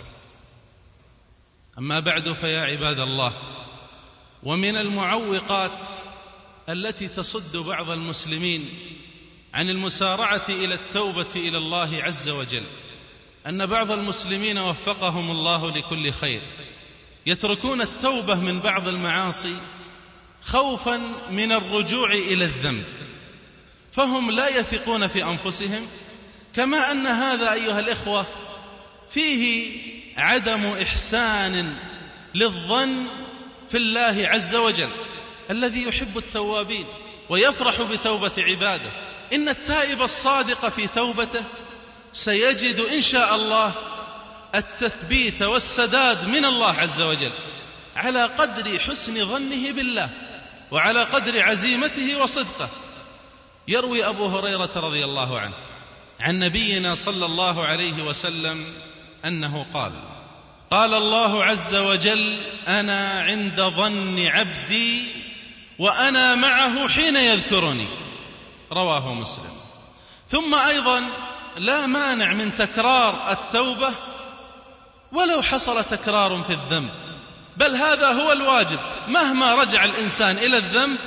أما بعد فيا عباد الله، ومن المعوقات التي تصد بعض المسلمين عن المسارعة إلى التوبة إلى الله عز وجل أن بعض المسلمين وفقهم الله لكل خير يتركون التوبة من بعض المعاصي خوفا من الرجوع إلى الذنب، فهم لا يثقون في أنفسهم، كما أن هذا أيها الإخوة فيه عدم إحسان للظن في الله عز وجل الذي يحب التوابين ويفرح بتوبة عباده. إن التائب الصادق في توبته سيجد إن شاء الله التثبيت والسداد من الله عز وجل على قدر حسن ظنه بالله وعلى قدر عزيمته وصدقه. يروي أبو هريرة رضي الله عنه عن نبينا صلى الله عليه وسلم أنه قال: قال الله عز وجل: أنا عند ظن عبدي وأنا معه حين يذكرني، رواه مسلم. ثم أيضا لا مانع من تكرار التوبة ولو حصل تكرار في الذنب، بل هذا هو الواجب، مهما رجع الإنسان إلى الذنب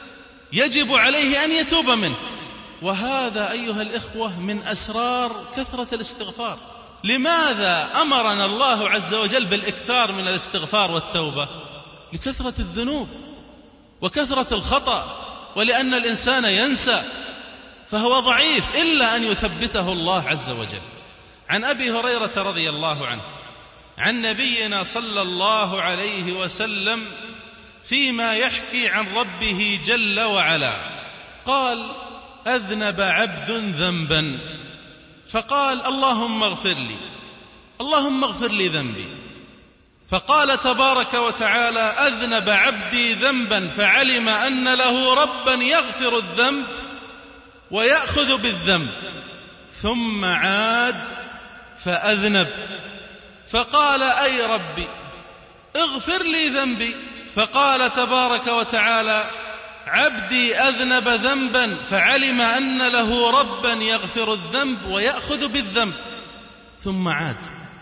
يجب عليه أن يتوب منه. وهذا أيها الإخوة من أسرار كثرة الاستغفار. لماذا أمرنا الله عز وجل بالإكثار من الاستغفار والتوبة؟ لكثرة الذنوب وكثرة الخطأ، ولأن الإنسان ينسى فهو ضعيف إلا أن يثبته الله عز وجل. عن أبي هريرة رضي الله عنه عن نبينا صلى الله عليه وسلم فيما يحكي عن ربه جل وعلا قال: أذنب عبد ذنبا فقال: اللهم اغفر لي، اللهم اغفر لي ذنبي. فقال تبارك وتعالى: أذنب عبدي ذنبا فعلم أن له ربا يغفر الذنب ويأخذ بالذنب، ثم عاد فأذنب فقال: أي ربي اغفر لي ذنبي. فقال تبارك وتعالى: عبدي أذنب ذنبا فعلم أن له ربا يغفر الذنب ويأخذ بالذنب، ثم عاد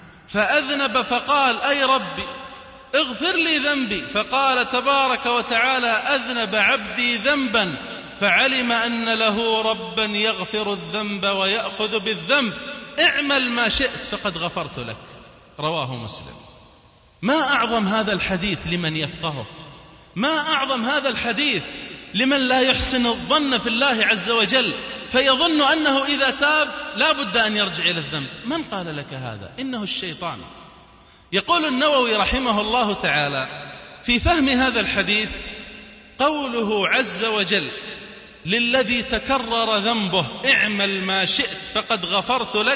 فأذنب فقال: أي ربي اغفر لي ذنبي. فقال تبارك وتعالى: أذنب عبدي ذنبا فعلم أن له ربا يغفر الذنب ويأخذ بالذنب، اعمل ما شئت فقد غفرت لك، رواه مسلم. ما أعظم هذا الحديث لمن يفقهه، ما أعظم هذا الحديث لمن لا يحسن الظن في الله عز وجل فيظن أنه إذا تاب لا بد أن يرجع إلى الذنب. من قال لك هذا؟ إنه الشيطان. يقول النووي رحمه الله تعالى في فهم هذا الحديث: قوله عز وجل للذي تكرر ذنبه اعمل ما شئت فقد غفرت لك،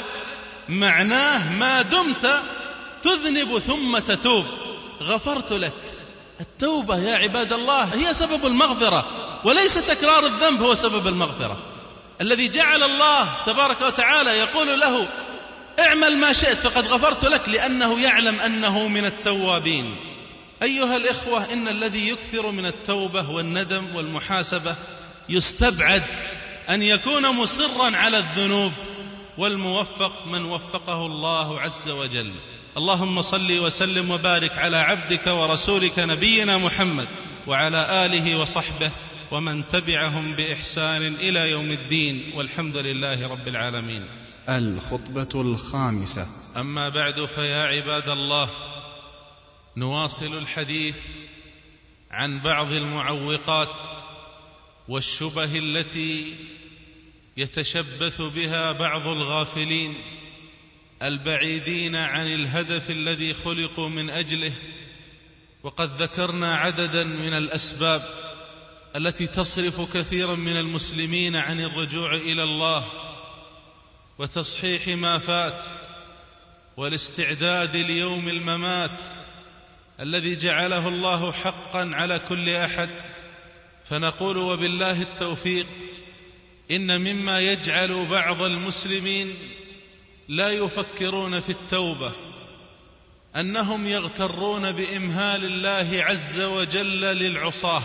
معناه ما دمت تذنب ثم تتوب غفرت لك. التوبة يا عباد الله هي سبب المغفرة، وليس تكرار الذنب هو سبب المغفرة. الذي جعل الله تبارك وتعالى يقول له اعمل ما شئت فقد غفرت لك لأنه يعلم أنه من التوابين. أيها الإخوة، إن الذي يكثر من التوبة والندم والمحاسبة يستبعد أن يكون مصرا على الذنوب، والموفق من وفقه الله عز وجل. اللهم صل وسلم وبارك على عبدك ورسولك نبينا محمد وعلى آله وصحبه ومن تبعهم بإحسان إلى يوم الدين، والحمد لله رب العالمين. الخطبة الخامسة. أما بعد، فيا عباد الله، نواصل الحديث عن بعض المعوقات والشبه التي يتشبث بها بعض الغافلين البعيدين عن الهدف الذي خلقوا من أجله. وقد ذكرنا عددا من الأسباب التي تصرف كثيرا من المسلمين عن الرجوع إلى الله وتصحيح ما فات والاستعداد ليوم الممات الذي جعله الله حقا على كل أحد. فنقول وبالله التوفيق: إن مما يجعل بعض المسلمين لا يفكرون في التوبة أنهم يغترون بإمهال الله عز وجل للعصاة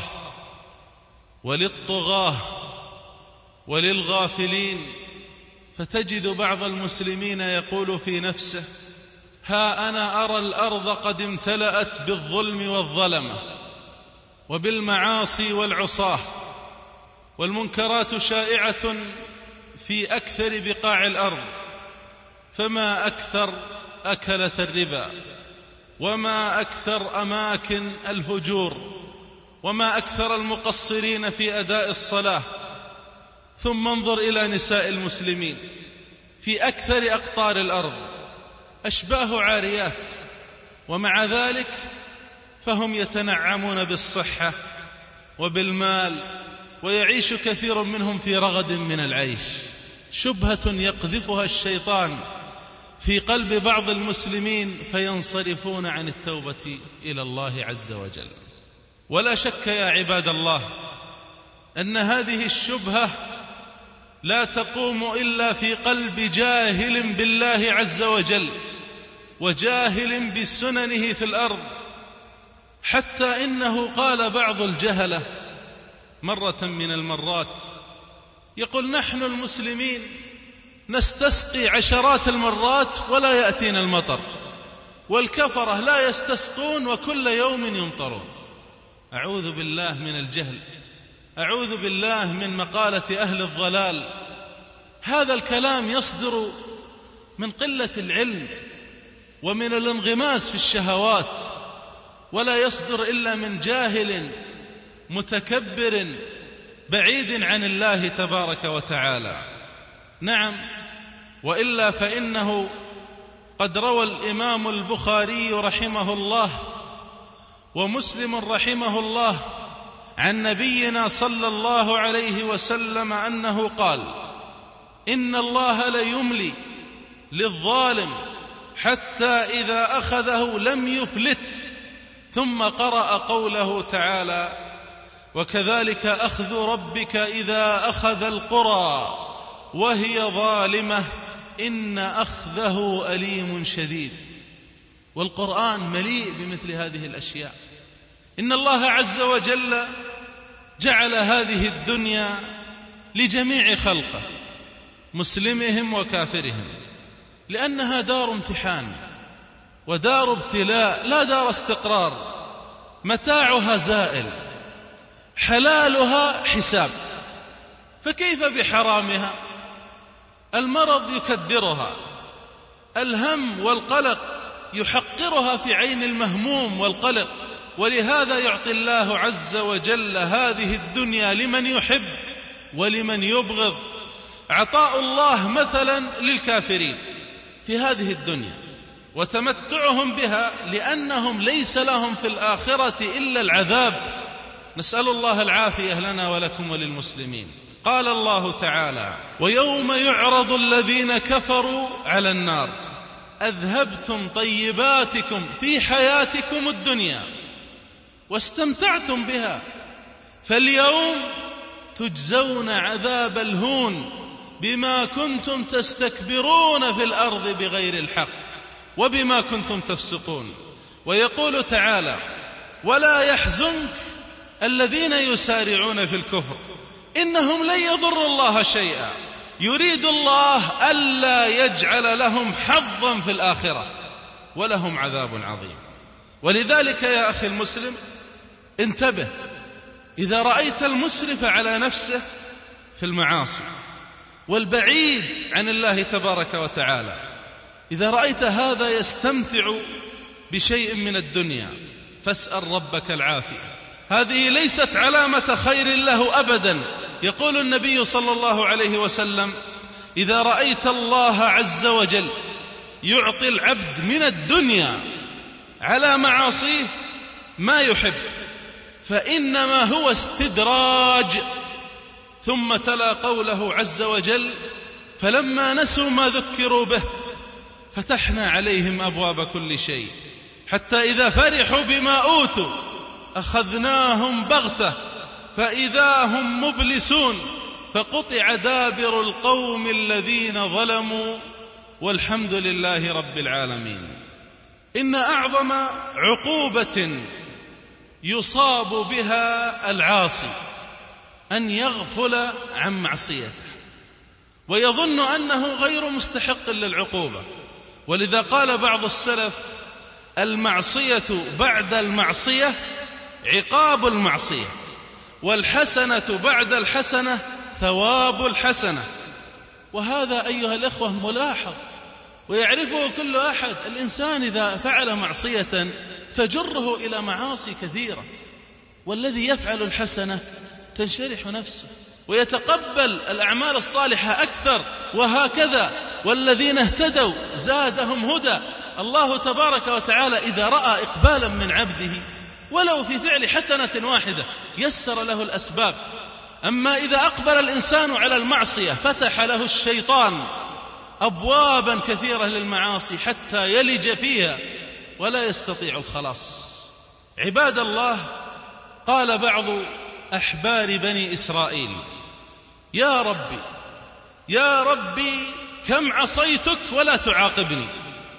وللطغاة وللغافلين. فتجد بعض المسلمين يقول في نفسه: ها أنا أرى الأرض قد امتلأت بالظلم والظلمة وبالمعاصي والعصاة، والمنكرات شائعة في أكثر بقاع الأرض، فما أكثر أكلة الربا، وما أكثر أماكن الفجور، وما أكثر المقصرين في أداء الصلاة. ثم انظر إلى نساء المسلمين في أكثر أقطار الأرض، أشباه عاريات، ومع ذلك فهم يتنعمون بالصحة وبالمال، ويعيش كثير منهم في رغد من العيش. شبهة يقذفها الشيطان في قلب بعض المسلمين فينصرفون عن التوبة إلى الله عز وجل. ولا شك يا عباد الله أن هذه الشبهة لا تقوم إلا في قلب جاهل بالله عز وجل، وجاهل بسننه في الأرض، حتى إنه قال بعض الجهلة مرة من المرات، يقول: نحن المسلمين نستسقي عشرات المرات ولا يأتينا المطر، والكفرة لا يستسقون وكل يوم يمطرون. أعوذ بالله من الجهل، أعوذ بالله من مقالة أهل الضلال. هذا الكلام يصدر من قلة العلم ومن الانغماس في الشهوات، ولا يصدر إلا من جاهل متكبر بعيد عن الله تبارك وتعالى. نعم، وإلا فإنه قد روى الإمام البخاري رحمه الله ومسلم رحمه الله عن نبينا صلى الله عليه وسلم أنه قال: إن الله ليملي للظالم حتى إذا أخذه لم يفلته، ثم قرأ قوله تعالى: وكذلك أخذ ربك إذا أخذ القرى وهي ظالمة إن أخذه أليم شديد. والقرآن مليء بمثل هذه الأشياء. إن الله عز وجل جعل هذه الدنيا لجميع خلقه، مسلمهم وكافرهم، لأنها دار امتحان ودار ابتلاء لا دار استقرار. متاعها زائل، حلالها حساب، فكيف بحرامها؟ المرض يكدرها، الهم والقلق يحقرها في عين المهموم والقلق. ولهذا يعطي الله عز وجل هذه الدنيا لمن يحب ولمن يبغض. عطاء الله مثلا للكافرين في هذه الدنيا وتمتعهم بها، لأنهم ليس لهم في الآخرة إلا العذاب. نسأل الله العافية لنا ولكم وللمسلمين. قال الله تعالى: ويوم يعرض الذين كفروا على النار أذهبتم طيباتكم في حياتكم الدنيا واستمتعتم بها، فاليوم تجزون عذاب الهون بما كنتم تستكبرون في الأرض بغير الحق وبما كنتم تفسقون. ويقول تعالى: ولا يحزنك الذين يسارعون في الكفر إنهم لن يضروا الله شيئا يريد الله ألا يجعل لهم حظا في الآخرة ولهم عذاب عظيم. ولذلك يا أخي المسلم انتبه، إذا رأيت المسرف على نفسه في المعاصي والبعيد عن الله تبارك وتعالى، إذا رأيت هذا يستمتع بشيء من الدنيا، فاسأل ربك العافية. هذه ليست علامة خير له أبدا. يقول النبي صلى الله عليه وسلم: إذا رأيت الله عز وجل يعطي العبد من الدنيا على معاصيه ما يحب فإنما هو استدراج. ثم تلا قوله عز وجل: فلما نسوا ما ذكروا به فتحنا عليهم أبواب كل شيء حتى إذا فرحوا بما أوتوا أخذناهم بغتة فإذا هم مبلسون فقطع دابر القوم الذين ظلموا والحمد لله رب العالمين. إن أعظم عقوبة يصاب بها العاصي أن يغفل عن معصيته ويظن أنه غير مستحق للعقوبة. ولذا قال بعض السلف: المعصية بعد المعصية عقاب المعصية، والحسنة بعد الحسنة ثواب الحسنة. وهذا أيها الأخوة ملاحظ ويعرفه كل أحد. الإنسان إذا فعل معصية تجره إلى معاصي كثيرة، والذي يفعل الحسنة تنشرح نفسه ويتقبل الأعمال الصالحة أكثر، وهكذا. والذين اهتدوا زادهم هدى. الله تبارك وتعالى إذا رأى إقبالا من عبده ولو في فعل حسنة واحدة يسر له الأسباب. أما إذا أقبل الإنسان على المعصية فتح له الشيطان أبوابا كثيرة للمعاصي حتى يلج فيها ولا يستطيع الخلاص. عباد الله، قال بعض أحبار بني إسرائيل: يا ربي يا ربي كم عصيتك ولا تعاقبني.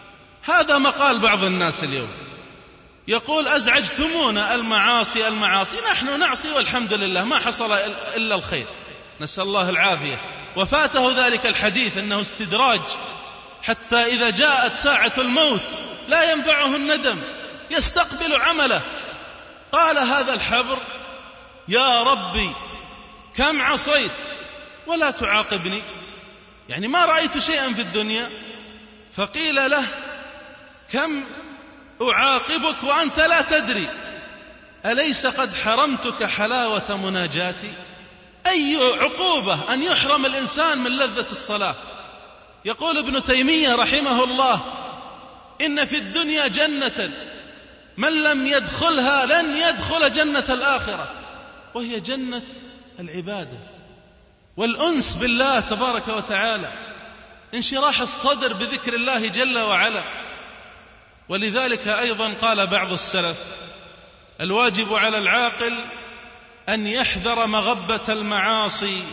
هذا مقال بعض الناس اليوم، يقول أزعجتمونا المعاصي المعاصي، نحن نعصي والحمد لله ما حصل إلا الخير، نسأل الله العافية. وفاته ذلك الحديث أنه استدراج، حتى إذا جاءت ساعة الموت لا ينفعه الندم، يستقبل عمله. قال هذا الحبر: يا ربي كم عصيت ولا تعاقبني، يعني ما رأيت شيئا في الدنيا. فقيل له: كم أعاقبك وأنت لا تدري، أليس قد حرمتك حلاوة مناجاتي؟ أي عقوبة أن يحرم الإنسان من لذة الصلاة. يقول ابن تيمية رحمه الله: إن في الدنيا جنة من لم يدخلها لن يدخل جنة الآخرة، وهي جنة العبادة والأنس بالله تبارك وتعالى، انشراح الصدر بذكر الله جل وعلا. ولذلك أيضا قال بعض السلف: الواجب على العاقل أن يحذر مغبة المعاصي،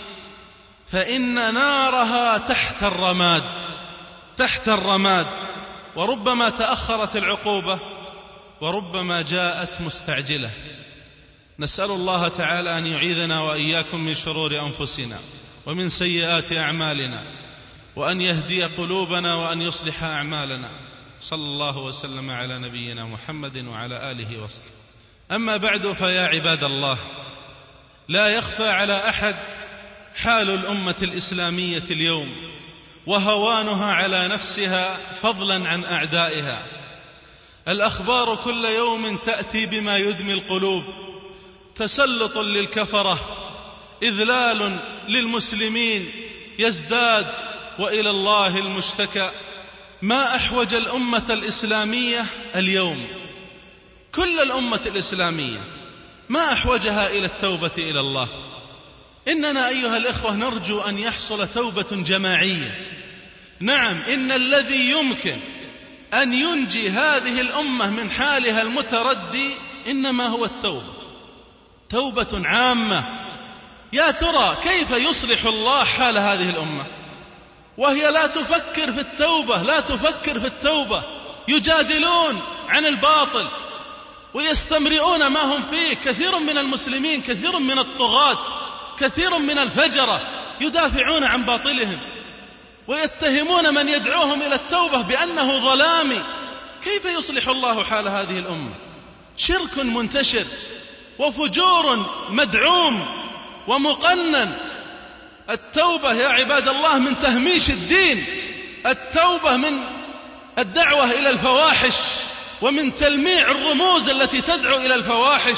فإن نارها تحت الرماد تحت الرماد وربما تأخرت العقوبة وربما جاءت مستعجلة. نسأل الله تعالى أن يعيذنا وإياكم من شرور أنفسنا ومن سيئات أعمالنا، وأن يهدي قلوبنا وأن يصلح أعمالنا. صلى الله وسلم على نبينا محمد وعلى آله وصحبه. أما بعد، فيا عباد الله، لا يخفى على أحد حال الأمة الإسلامية اليوم وهوانها على نفسها فضلا عن أعدائها. الأخبار كل يوم تأتي بما يدمي القلوب: تسلط للكفرة، إذلال للمسلمين يزداد، وإلى الله المشتكى. ما أحوج الأمة الإسلامية اليوم، كل الأمة الإسلامية ما أحوجها إلى التوبة إلى الله. إننا أيها الإخوة نرجو أن يحصل توبة جماعية. نعم، إن الذي يمكن أن ينجي هذه الأمة من حالها المتردي إنما هو التوبة، توبة عامة. يا ترى كيف يصلح الله حال هذه الأمة وهي لا تفكر في التوبة، لا تفكر في التوبة، يجادلون عن الباطل ويستمرئون ما هم فيه. كثير من المسلمين، كثير من الطغاة، كثير من الفجرة يدافعون عن باطلهم ويتهمون من يدعوهم إلى التوبة بأنه ظلامي. كيف يصلح الله حال هذه الأمة؟ شرك منتشر وفجور مدعوم ومقنن. التوبة يا عباد الله من تهميش الدين، التوبة من الدعوة إلى الفواحش ومن تلميع الرموز التي تدعو إلى الفواحش.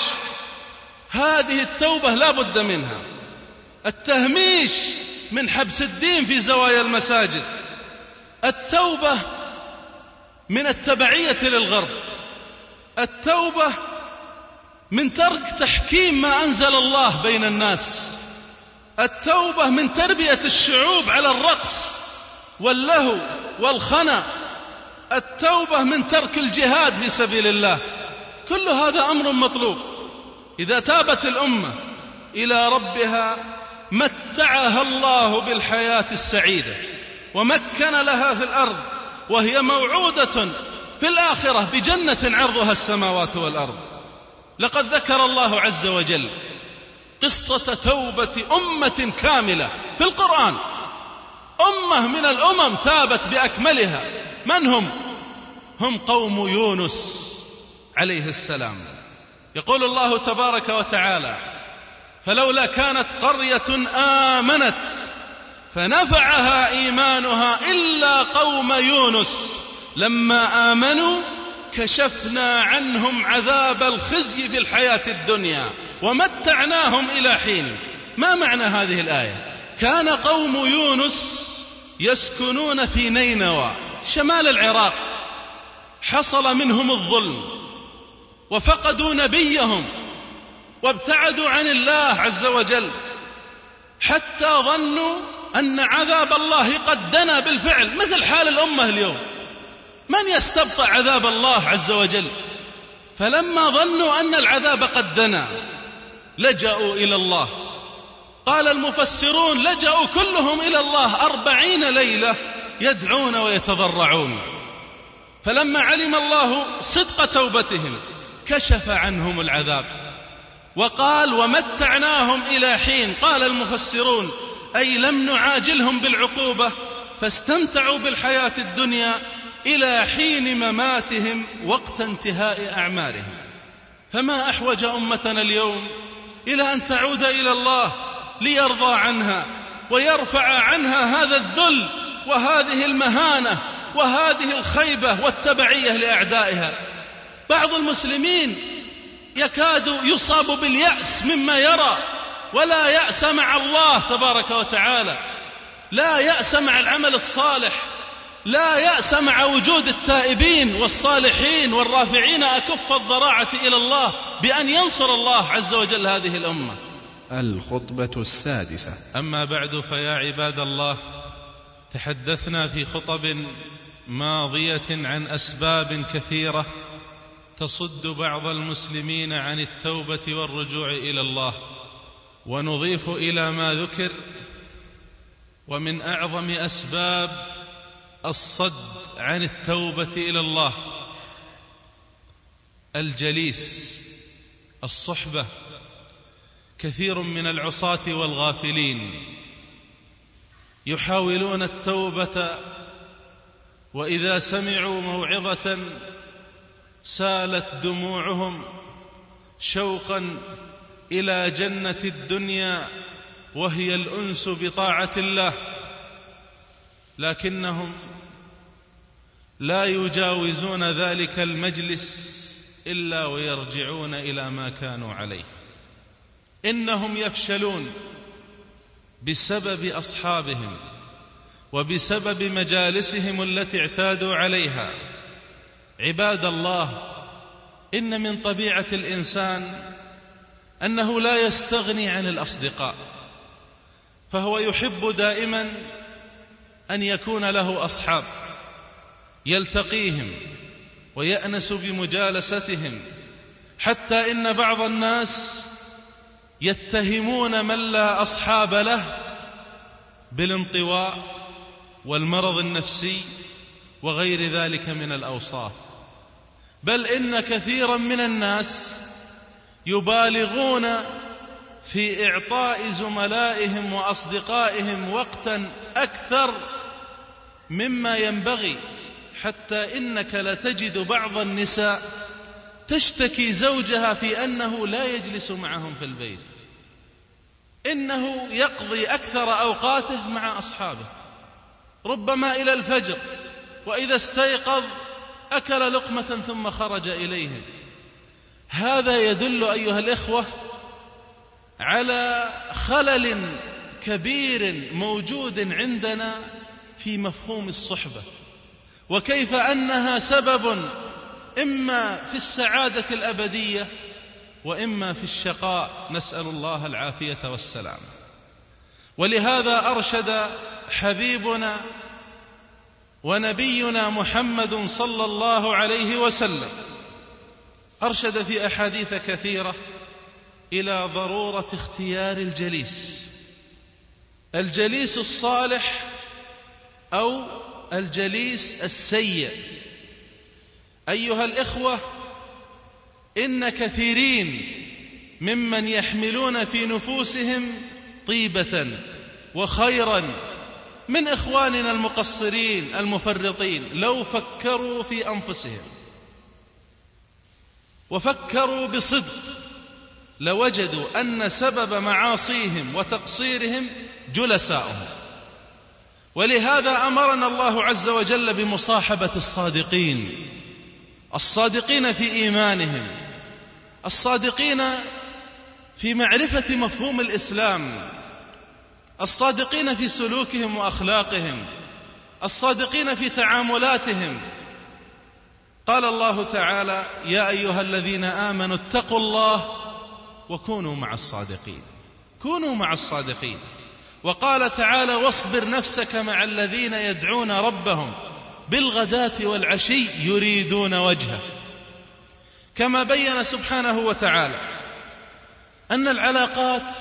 هذه التوبة لا بد منها. التهميش من حبس الدين في زوايا المساجد، التوبة من التبعية للغرب، التوبة من ترك تحكيم ما أنزل الله بين الناس، التوبة من تربية الشعوب على الرقص واللهو والخنا، التوبة من ترك الجهاد في سبيل الله. كل هذا أمر مطلوب. إذا تابت الأمة إلى ربها متعها الله بالحياة السعيدة ومكن لها في الأرض، وهي موعودة في الآخرة بجنة عرضها السماوات والأرض. لقد ذكر الله عز وجل قصة توبة أمة كاملة في القرآن، أمة من الأمم تابت بأكملها. من هم؟ هم قوم يونس عليه السلام. يقول الله تبارك وتعالى: فلولا كانت قرية آمنت فنفعها إيمانها إلا قوم يونس لما آمنوا كشفنا عنهم عذاب الخزي في الحياة الدنيا ومتعناهم إلى حين. ما معنى هذه الآية؟ كان قوم يونس يسكنون في نينوى شمال العراق، حصل منهم الظلم وفقدوا نبيهم وابتعدوا عن الله عز وجل، حتى ظنوا أن عذاب الله قد دنا بالفعل، مثل حال الأمة اليوم. من يستبطأ عذاب الله عز وجل؟ فلما ظنوا أن العذاب قد دنا لجأوا إلى الله. قال المفسرون: لجأوا كلهم إلى الله أربعين ليلة يدعون ويتضرعون. فلما علم الله صدق توبتهم كشف عنهم العذاب وقال ومتعناهم إلى حين. قال المفسرون أي لم نعاجلهم بالعقوبة فاستمتعوا بالحياة الدنيا إلى حين مماتهم وقت انتهاء أعمارهم. فما أحوج أمتنا اليوم إلى أن تعود إلى الله ليرضى عنها ويرفع عنها هذا الذل وهذه المهانة وهذه الخيبة والتبعية لأعدائها. بعض المسلمين يكاد يصاب باليأس مما يرى، ولا يأس مع الله تبارك وتعالى، لا يأس مع العمل الصالح، لا يأس مع وجود التائبين والصالحين والرافعين أكف الضراعة إلى الله بأن ينصر الله عز وجل هذه الأمة. الخطبة السادسة. أما بعد، فيا عباد الله، تحدثنا في خطب ماضية عن أسباب كثيرة تصد بعض المسلمين عن التوبة والرجوع إلى الله، ونضيف إلى ما ذكر ومن أعظم أسباب الصد عن التوبة إلى الله الجليس، الصحبة. كثير من العصاة والغافلين يحاولون التوبة، وإذا سمعوا موعظة سالت دموعهم شوقا إلى جنة الدنيا وهي الأنس بطاعة الله، لكنهم لا يجاوزون ذلك المجلس إلا ويرجعون إلى ما كانوا عليه. إنهم يفشلون بسبب أصحابهم وبسبب مجالسهم التي اعتادوا عليها. عباد الله، إن من طبيعة الإنسان أنه لا يستغني عن الأصدقاء، فهو يحب دائما أن يكون له أصحاب يلتقيهم ويأنس بمجالستهم، حتى إن بعض الناس يتهمون من لا أصحاب له بالانطواء والمرض النفسي وغير ذلك من الأوصاف. بل إن كثيرا من الناس يبالغون في إعطاء زملائهم وأصدقائهم وقتا أكثر مما ينبغي، حتى إنك لتجد بعض النساء تشتكي زوجها في أنه لا يجلس معهم في البيت، إنه يقضي أكثر أوقاته مع أصحابه، ربما إلى الفجر، وإذا استيقظ أكل لقمة ثم خرج إليهم. هذا يدل أيها الإخوة على خلل كبير موجود عندنا في مفهوم الصحبة، وكيف أنها سبب إما في السعادة الأبدية وإما في الشقاء، نسأل الله العافية والسلام. ولهذا أرشد حبيبنا ونبينا محمد صلى الله عليه وسلم، أرشد في أحاديث كثيرة إلى ضرورة اختيار الجليس، الجليس الصالح أو الجليس السيء. أيها الإخوة، إن كثيرين ممن يحملون في نفوسهم طيبة وخيرا من إخواننا المقصرين المفرطين لو فكروا في أنفسهم وفكروا بصدق لوجدوا أن سبب معاصيهم وتقصيرهم جلساؤهم. ولهذا أمرنا الله عز وجل بمصاحبة الصادقين، الصادقين في إيمانهم، الصادقين في معرفة مفهوم الإسلام، الصادقين في سلوكهم وأخلاقهم، الصادقين في تعاملاتهم. قال الله تعالى: يا أيها الذين آمنوا اتقوا الله وكونوا مع الصادقين، كونوا مع الصادقين. وقال تعالى: واصبر نفسك مع الذين يدعون ربهم بالغداة والعشي يريدون وجهه. كما بين سبحانه وتعالى أن العلاقات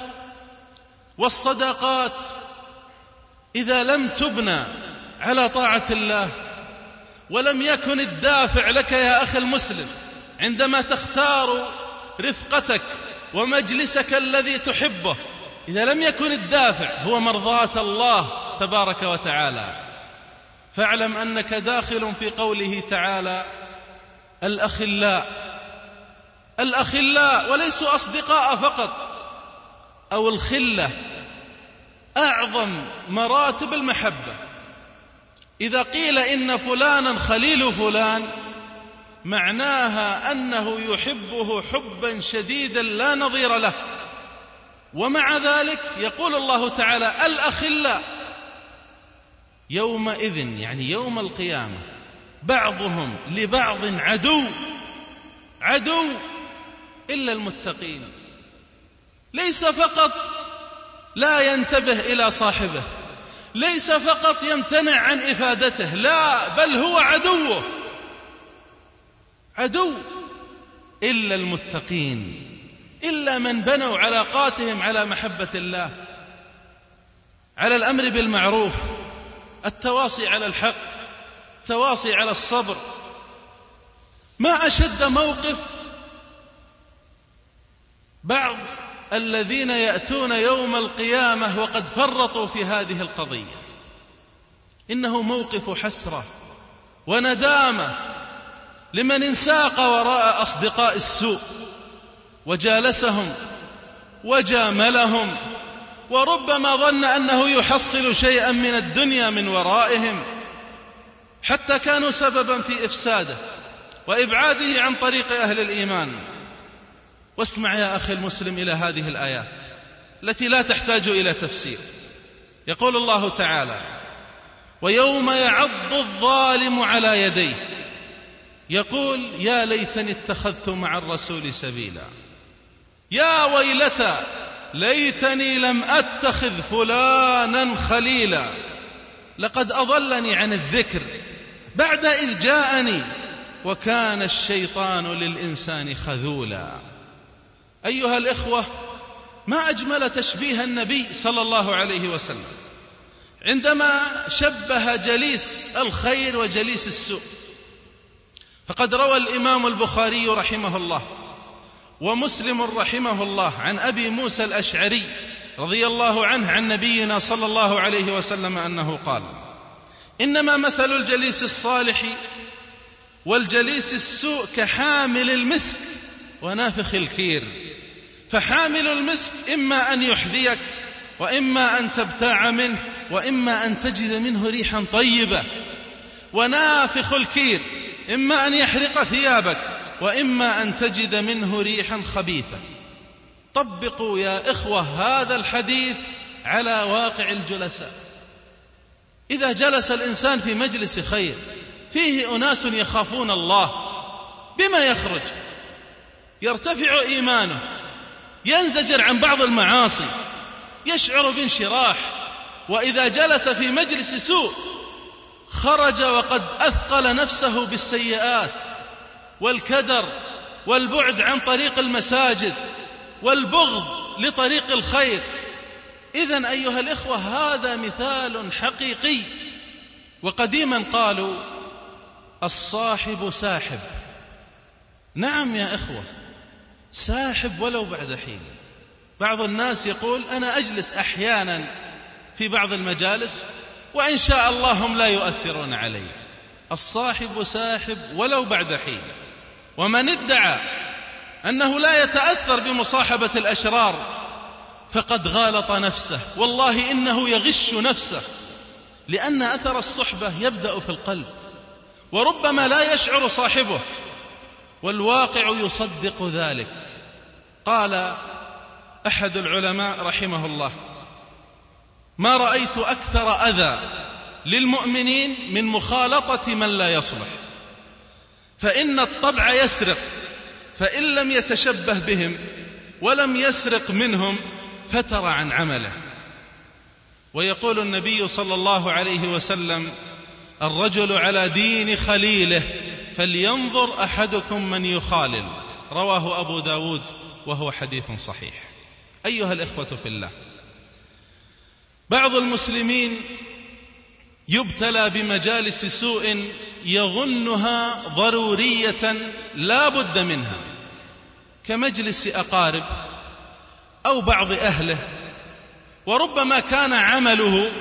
والصداقات إذا لم تبنى على طاعة الله ولم يكن الدافع لك يا أخي المسلم عندما تختار رفقتك ومجلسك الذي تحبه، إذا لم يكن الدافع هو مرضاة الله تبارك وتعالى، فاعلم أنك داخل في قوله تعالى الأخلاء. الأخلاء وليسوا أصدقاء فقط، أو الخلة أعظم مراتب المحبة. إذا قيل إن فلانا خليل فلان معناها أنه يحبه حبا شديدا لا نظير له. ومع ذلك يقول الله تعالى الأخلاء يومئذ، يعني يوم القيامة، بعضهم لبعض عدو عدو إلا المتقين. ليس فقط لا ينتبه إلى صاحبه، ليس فقط يمتنع عن إفادته، لا، بل هو عدوه عدو إلا المتقين، إلا من بنوا علاقاتهم على محبة الله، على الأمر بالمعروف، التواصي على الحق، التواصي على الصبر. ما أشد موقف بعض الذين يأتون يوم القيامة وقد فرطوا في هذه القضية. إنه موقف حسرة وندامة لمن انساق وراء أصدقاء السوء وجالسهم وجاملهم، وربما ظن أنه يحصل شيئا من الدنيا من ورائهم، حتى كانوا سببا في إفساده وإبعاده عن طريق أهل الإيمان. واسمع يا أخي المسلم إلى هذه الآيات التي لا تحتاج إلى تفسير. يقول الله تعالى ويوم يعض الظالم على يديه يقول يا ليتني اتخذت مع الرسول سبيلا، يا ويلتى ليتني لم أتخذ فلانا خليلا، لقد أضلني عن الذكر بعد إذ جاءني وكان الشيطان للإنسان خذولا. أيها الإخوة، ما أجمل تشبيه النبي صلى الله عليه وسلم عندما شبه جليس الخير وجليس السوء. فقد روى الإمام البخاري رحمه الله ومسلم رحمه الله عن أبي موسى الأشعري رضي الله عنه عن نبينا صلى الله عليه وسلم أنه قال إنما مثل الجليس الصالح والجليس السوء كحامل المسك ونافخ الكير، فحامل المسك إما أن يحذيك وإما أن تبتاع منه وإما أن تجد منه ريحا طيبة، ونافخ الكير إما أن يحرق ثيابك وإما أن تجد منه ريحا خبيثة. طبقوا يا إخوة هذا الحديث على واقع الجلساء. إذا جلس الإنسان في مجلس خير فيه أناس يخافون الله، بما يخرج؟ يرتفع إيمانه، ينزجر عن بعض المعاصي، يشعر بانشراح. وإذا جلس في مجلس سوء خرج وقد أثقل نفسه بالسيئات والكدر والبعد عن طريق المساجد والبغض لطريق الخير. إذن أيها الإخوة هذا مثال حقيقي. وقديما قالوا الصاحب ساحب. نعم يا إخوة، ساحب ولو بعد حين. بعض الناس يقول أنا أجلس أحيانا في بعض المجالس وإن شاء الله هم لا يؤثرون علي. الصاحب ساحب ولو بعد حين. ومن ادعى أنه لا يتأثر بمصاحبة الأشرار فقد غالط نفسه، والله إنه يغش نفسه، لأن أثر الصحبة يبدأ في القلب وربما لا يشعر صاحبه، والواقع يصدق ذلك. قال أحد العلماء رحمه الله ما رأيت أكثر أذى للمؤمنين من مخالطة من لا يصلح، فإن الطبع يسرق، فإن لم يتشبه بهم ولم يسرق منهم فتر عن عمله. ويقول النبي صلى الله عليه وسلم الرجل على دين خليله فلينظر أحدكم من يخالل، رواه أبو داود وهو حديث صحيح. أيها الإخوة في الله، بعض المسلمين يبتلى بمجالس سوء يظنها ضرورية لا بد منها، كمجلس أقارب أو بعض أهله، وربما كان عمله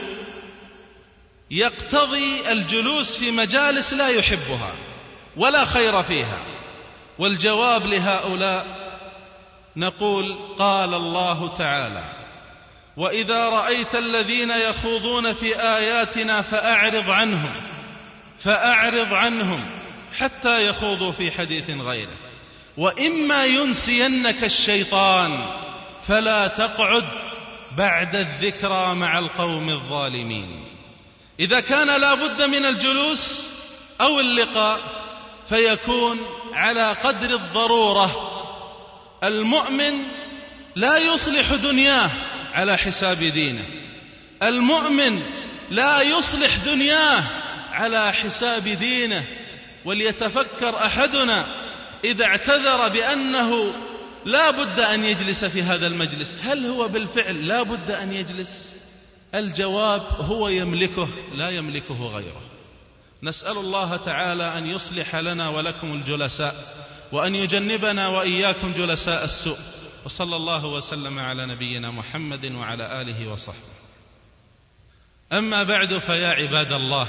يقتضي الجلوس في مجالس لا يحبها ولا خير فيها. والجواب لهؤلاء نقول: قال الله تعالى: وإذا رأيت الذين يخوضون في آياتنا فأعرض عنهم فأعرض عنهم حتى يخوضوا في حديث غيره، وإما ينسينك الشيطان فلا تقعد بعد الذكرى مع القوم الظالمين. إذا كان لا بد من الجلوس أو اللقاء فيكون على قدر الضرورة. المؤمن لا يصلح دنياه على حساب دينه، المؤمن لا يصلح دنياه على حساب دينه. وليتفكر أحدنا إذا اعتذر بأنه لا بد أن يجلس في هذا المجلس، هل هو بالفعل لا بد أن يجلس؟ الجواب: هو يملكه لا يملكه غيره. نسأل الله تعالى أن يصلح لنا ولكم الجلساء، وأن يجنبنا وإياكم جلساء السوء. وصلى الله وسلم على نبينا محمد وعلى آله وصحبه. أما بعد، فيا عباد الله،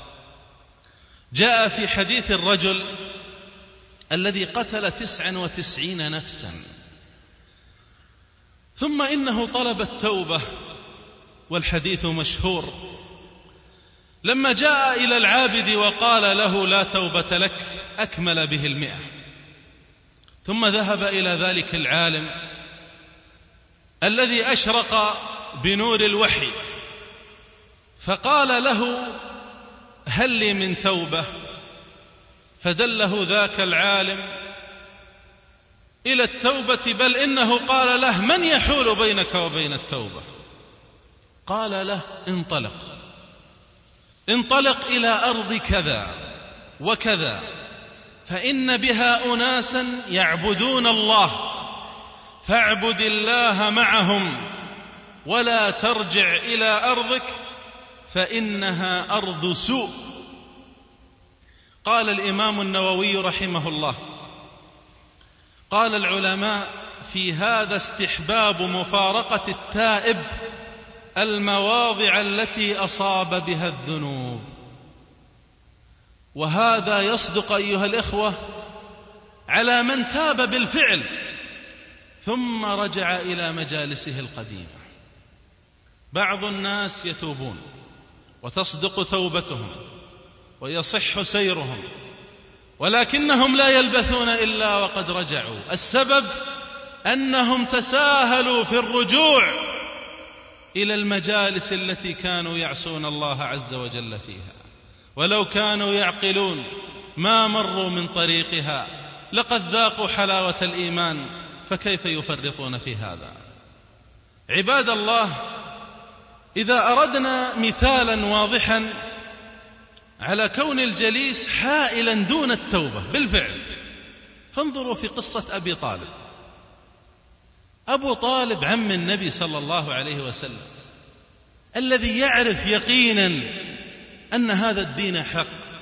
جاء في حديث الرجل الذي قتل تسعا وتسعين نفسا ثم إنه طلب التوبة، والحديث مشهور. لما جاء إلى العابد وقال له: لا توبة لك، أكمل به المئة. ثم ذهب إلى ذلك العالم الذي أشرق بنور الوحي فقال له: هل لي من توبة؟ فدله ذاك العالم إلى التوبة، بل إنه قال له: من يحول بينك وبين التوبة؟ قال له: انطلق انطلق إلى أرض كذا وكذا، فإن بها أناسا يعبدون الله، فاعبد الله معهم، ولا ترجع إلى أرضك فإنها أرض سوء. قال الإمام النووي رحمه الله: قال العلماء في هذا استحباب مفارقة التائب المواضع التي أصاب بها الذنوب. وهذا يصدق أيها الإخوة على من تاب بالفعل ثم رجع إلى مجالسه القديمة. بعض الناس يتوبون وتصدق توبتهم ويصح سيرهم، ولكنهم لا يلبثون إلا وقد رجعوا. السبب أنهم تساهلوا في الرجوع إلى المجالس التي كانوا يعصون الله عز وجل فيها، ولو كانوا يعقلون ما مروا من طريقها لقد ذاقوا حلاوة الإيمان، فكيف يفرطون في هذا؟ عباد الله، إذا أردنا مثالا واضحا على كون الجليس حائلا دون التوبة بالفعل، فانظروا في قصة أبي طالب. أبو طالب عم النبي صلى الله عليه وسلم، الذي يعرف يقينا أن هذا الدين حق،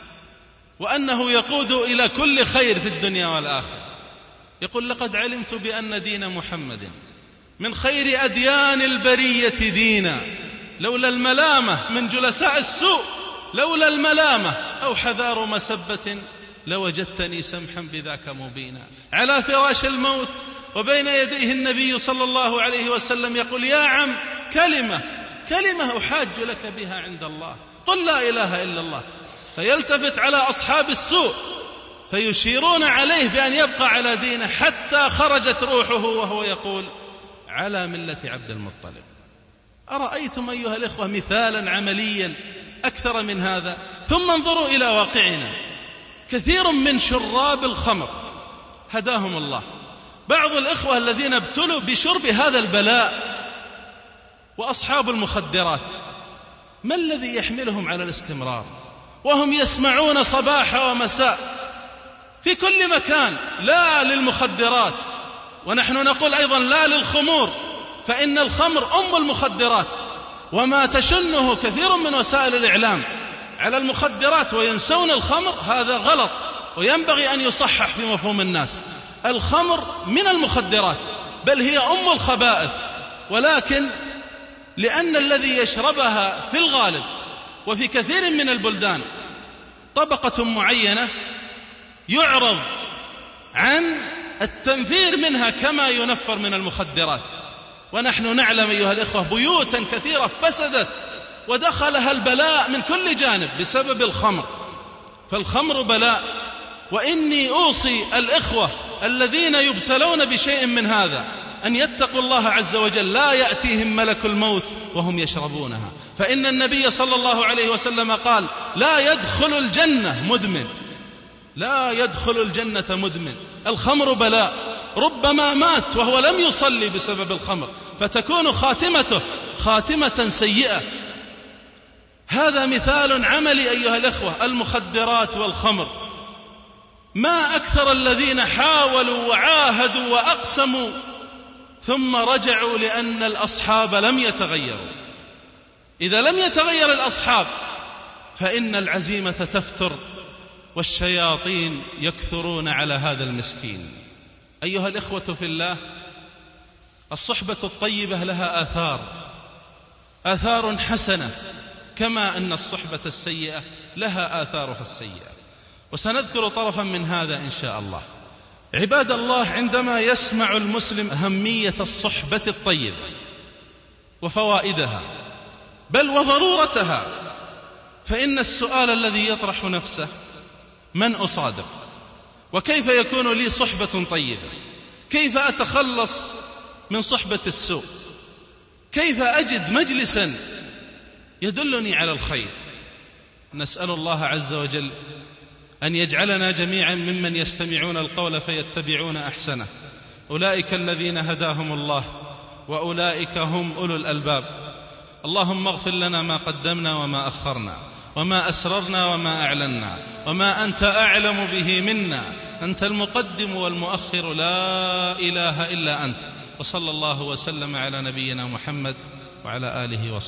وأنه يقود إلى كل خير في الدنيا والآخرة. يقول: لقد علمت بأن دين محمد من خير أديان البرية دينا، لولا الملامة من جلساء السوء، لولا الملامة أو حذار مسبة لوجدتني سمحا بذاك مبينا. على فراش الموت وبين يديه النبي صلى الله عليه وسلم يقول: يا عم، كلمة كلمة أحاج لك بها عند الله، قل لا إله إلا الله. فيلتفت على أصحاب السوء فيشيرون عليه بأن يبقى على دينه، حتى خرجت روحه وهو يقول: على ملة عبد المطلب. أرأيتم أيها الإخوة مثالا عمليا أكثر من هذا؟ ثم انظروا إلى واقعنا. كثير من شراب الخمر هداهم الله، بعض الإخوة الذين ابتلوا بشرب هذا البلاء، وأصحاب المخدرات، ما الذي يحملهم على الاستمرار وهم يسمعون صباح ومساء في كل مكان لا للمخدرات؟ ونحن نقول أيضا لا للخمور، فإن الخمر أم المخدرات، وما تشنه كثير من وسائل الإعلام على المخدرات وينسون الخمر، هذا غلط وينبغي أن يصحح في مفهوم الناس. الخمر من المخدرات، بل هي أم الخبائث، ولكن لأن الذي يشربها في الغالب وفي كثير من البلدان طبقة معينة، يعرض عن التنفير منها كما ينفر من المخدرات. ونحن نعلم أيها الإخوة بيوتا كثيرة فسدت ودخلها البلاء من كل جانب بسبب الخمر، فالخمر بلاء. وإني أوصي الإخوة الذين يبتلون بشيء من هذا أن يتقوا الله عز وجل، لا يأتيهم ملك الموت وهم يشربونها، فإن النبي صلى الله عليه وسلم قال: لا يدخل الجنة مدمن، لا يدخل الجنة مدمن. الخمر بلاء، ربما مات وهو لم يصلي بسبب الخمر، فتكون خاتمته خاتمة سيئة. هذا مثال عملي أيها الإخوة، المخدرات والخمر. ما أكثر الذين حاولوا وعاهدوا وأقسموا ثم رجعوا لأن الأصحاب لم يتغيروا. إذا لم يتغير الأصحاب فإن العزيمة تفتر والشياطين يكثرون على هذا المسكين. أيها الإخوة في الله، الصحبة الطيبة لها آثار آثار حسنة، كما أن الصحبة السيئة لها آثارها السيئة، وسنذكر طرفا من هذا إن شاء الله. عباد الله، عندما يسمع المسلم أهمية الصحبة الطيبة وفوائدها بل وضرورتها، فإن السؤال الذي يطرح نفسه: من أصادق؟ وكيف يكون لي صحبة طيبة؟ كيف أتخلص من صحبة السوء؟ كيف أجد مجلسا يدلني على الخير؟ نسأل الله عز وجل أن يجعلنا جميعا ممن يستمعون القول فيتبعون أحسنه. أولئك الذين هداهم الله وأولئك هم أولو الألباب. اللهم اغفر لنا ما قدمنا وما أخرنا، وما أسررنا وما أعلنا، وما أنت أعلم به منا. أنت المقدم والمؤخر، لا إله إلا أنت. وصلى الله وسلم على نبينا محمد وعلى آله وصحبه.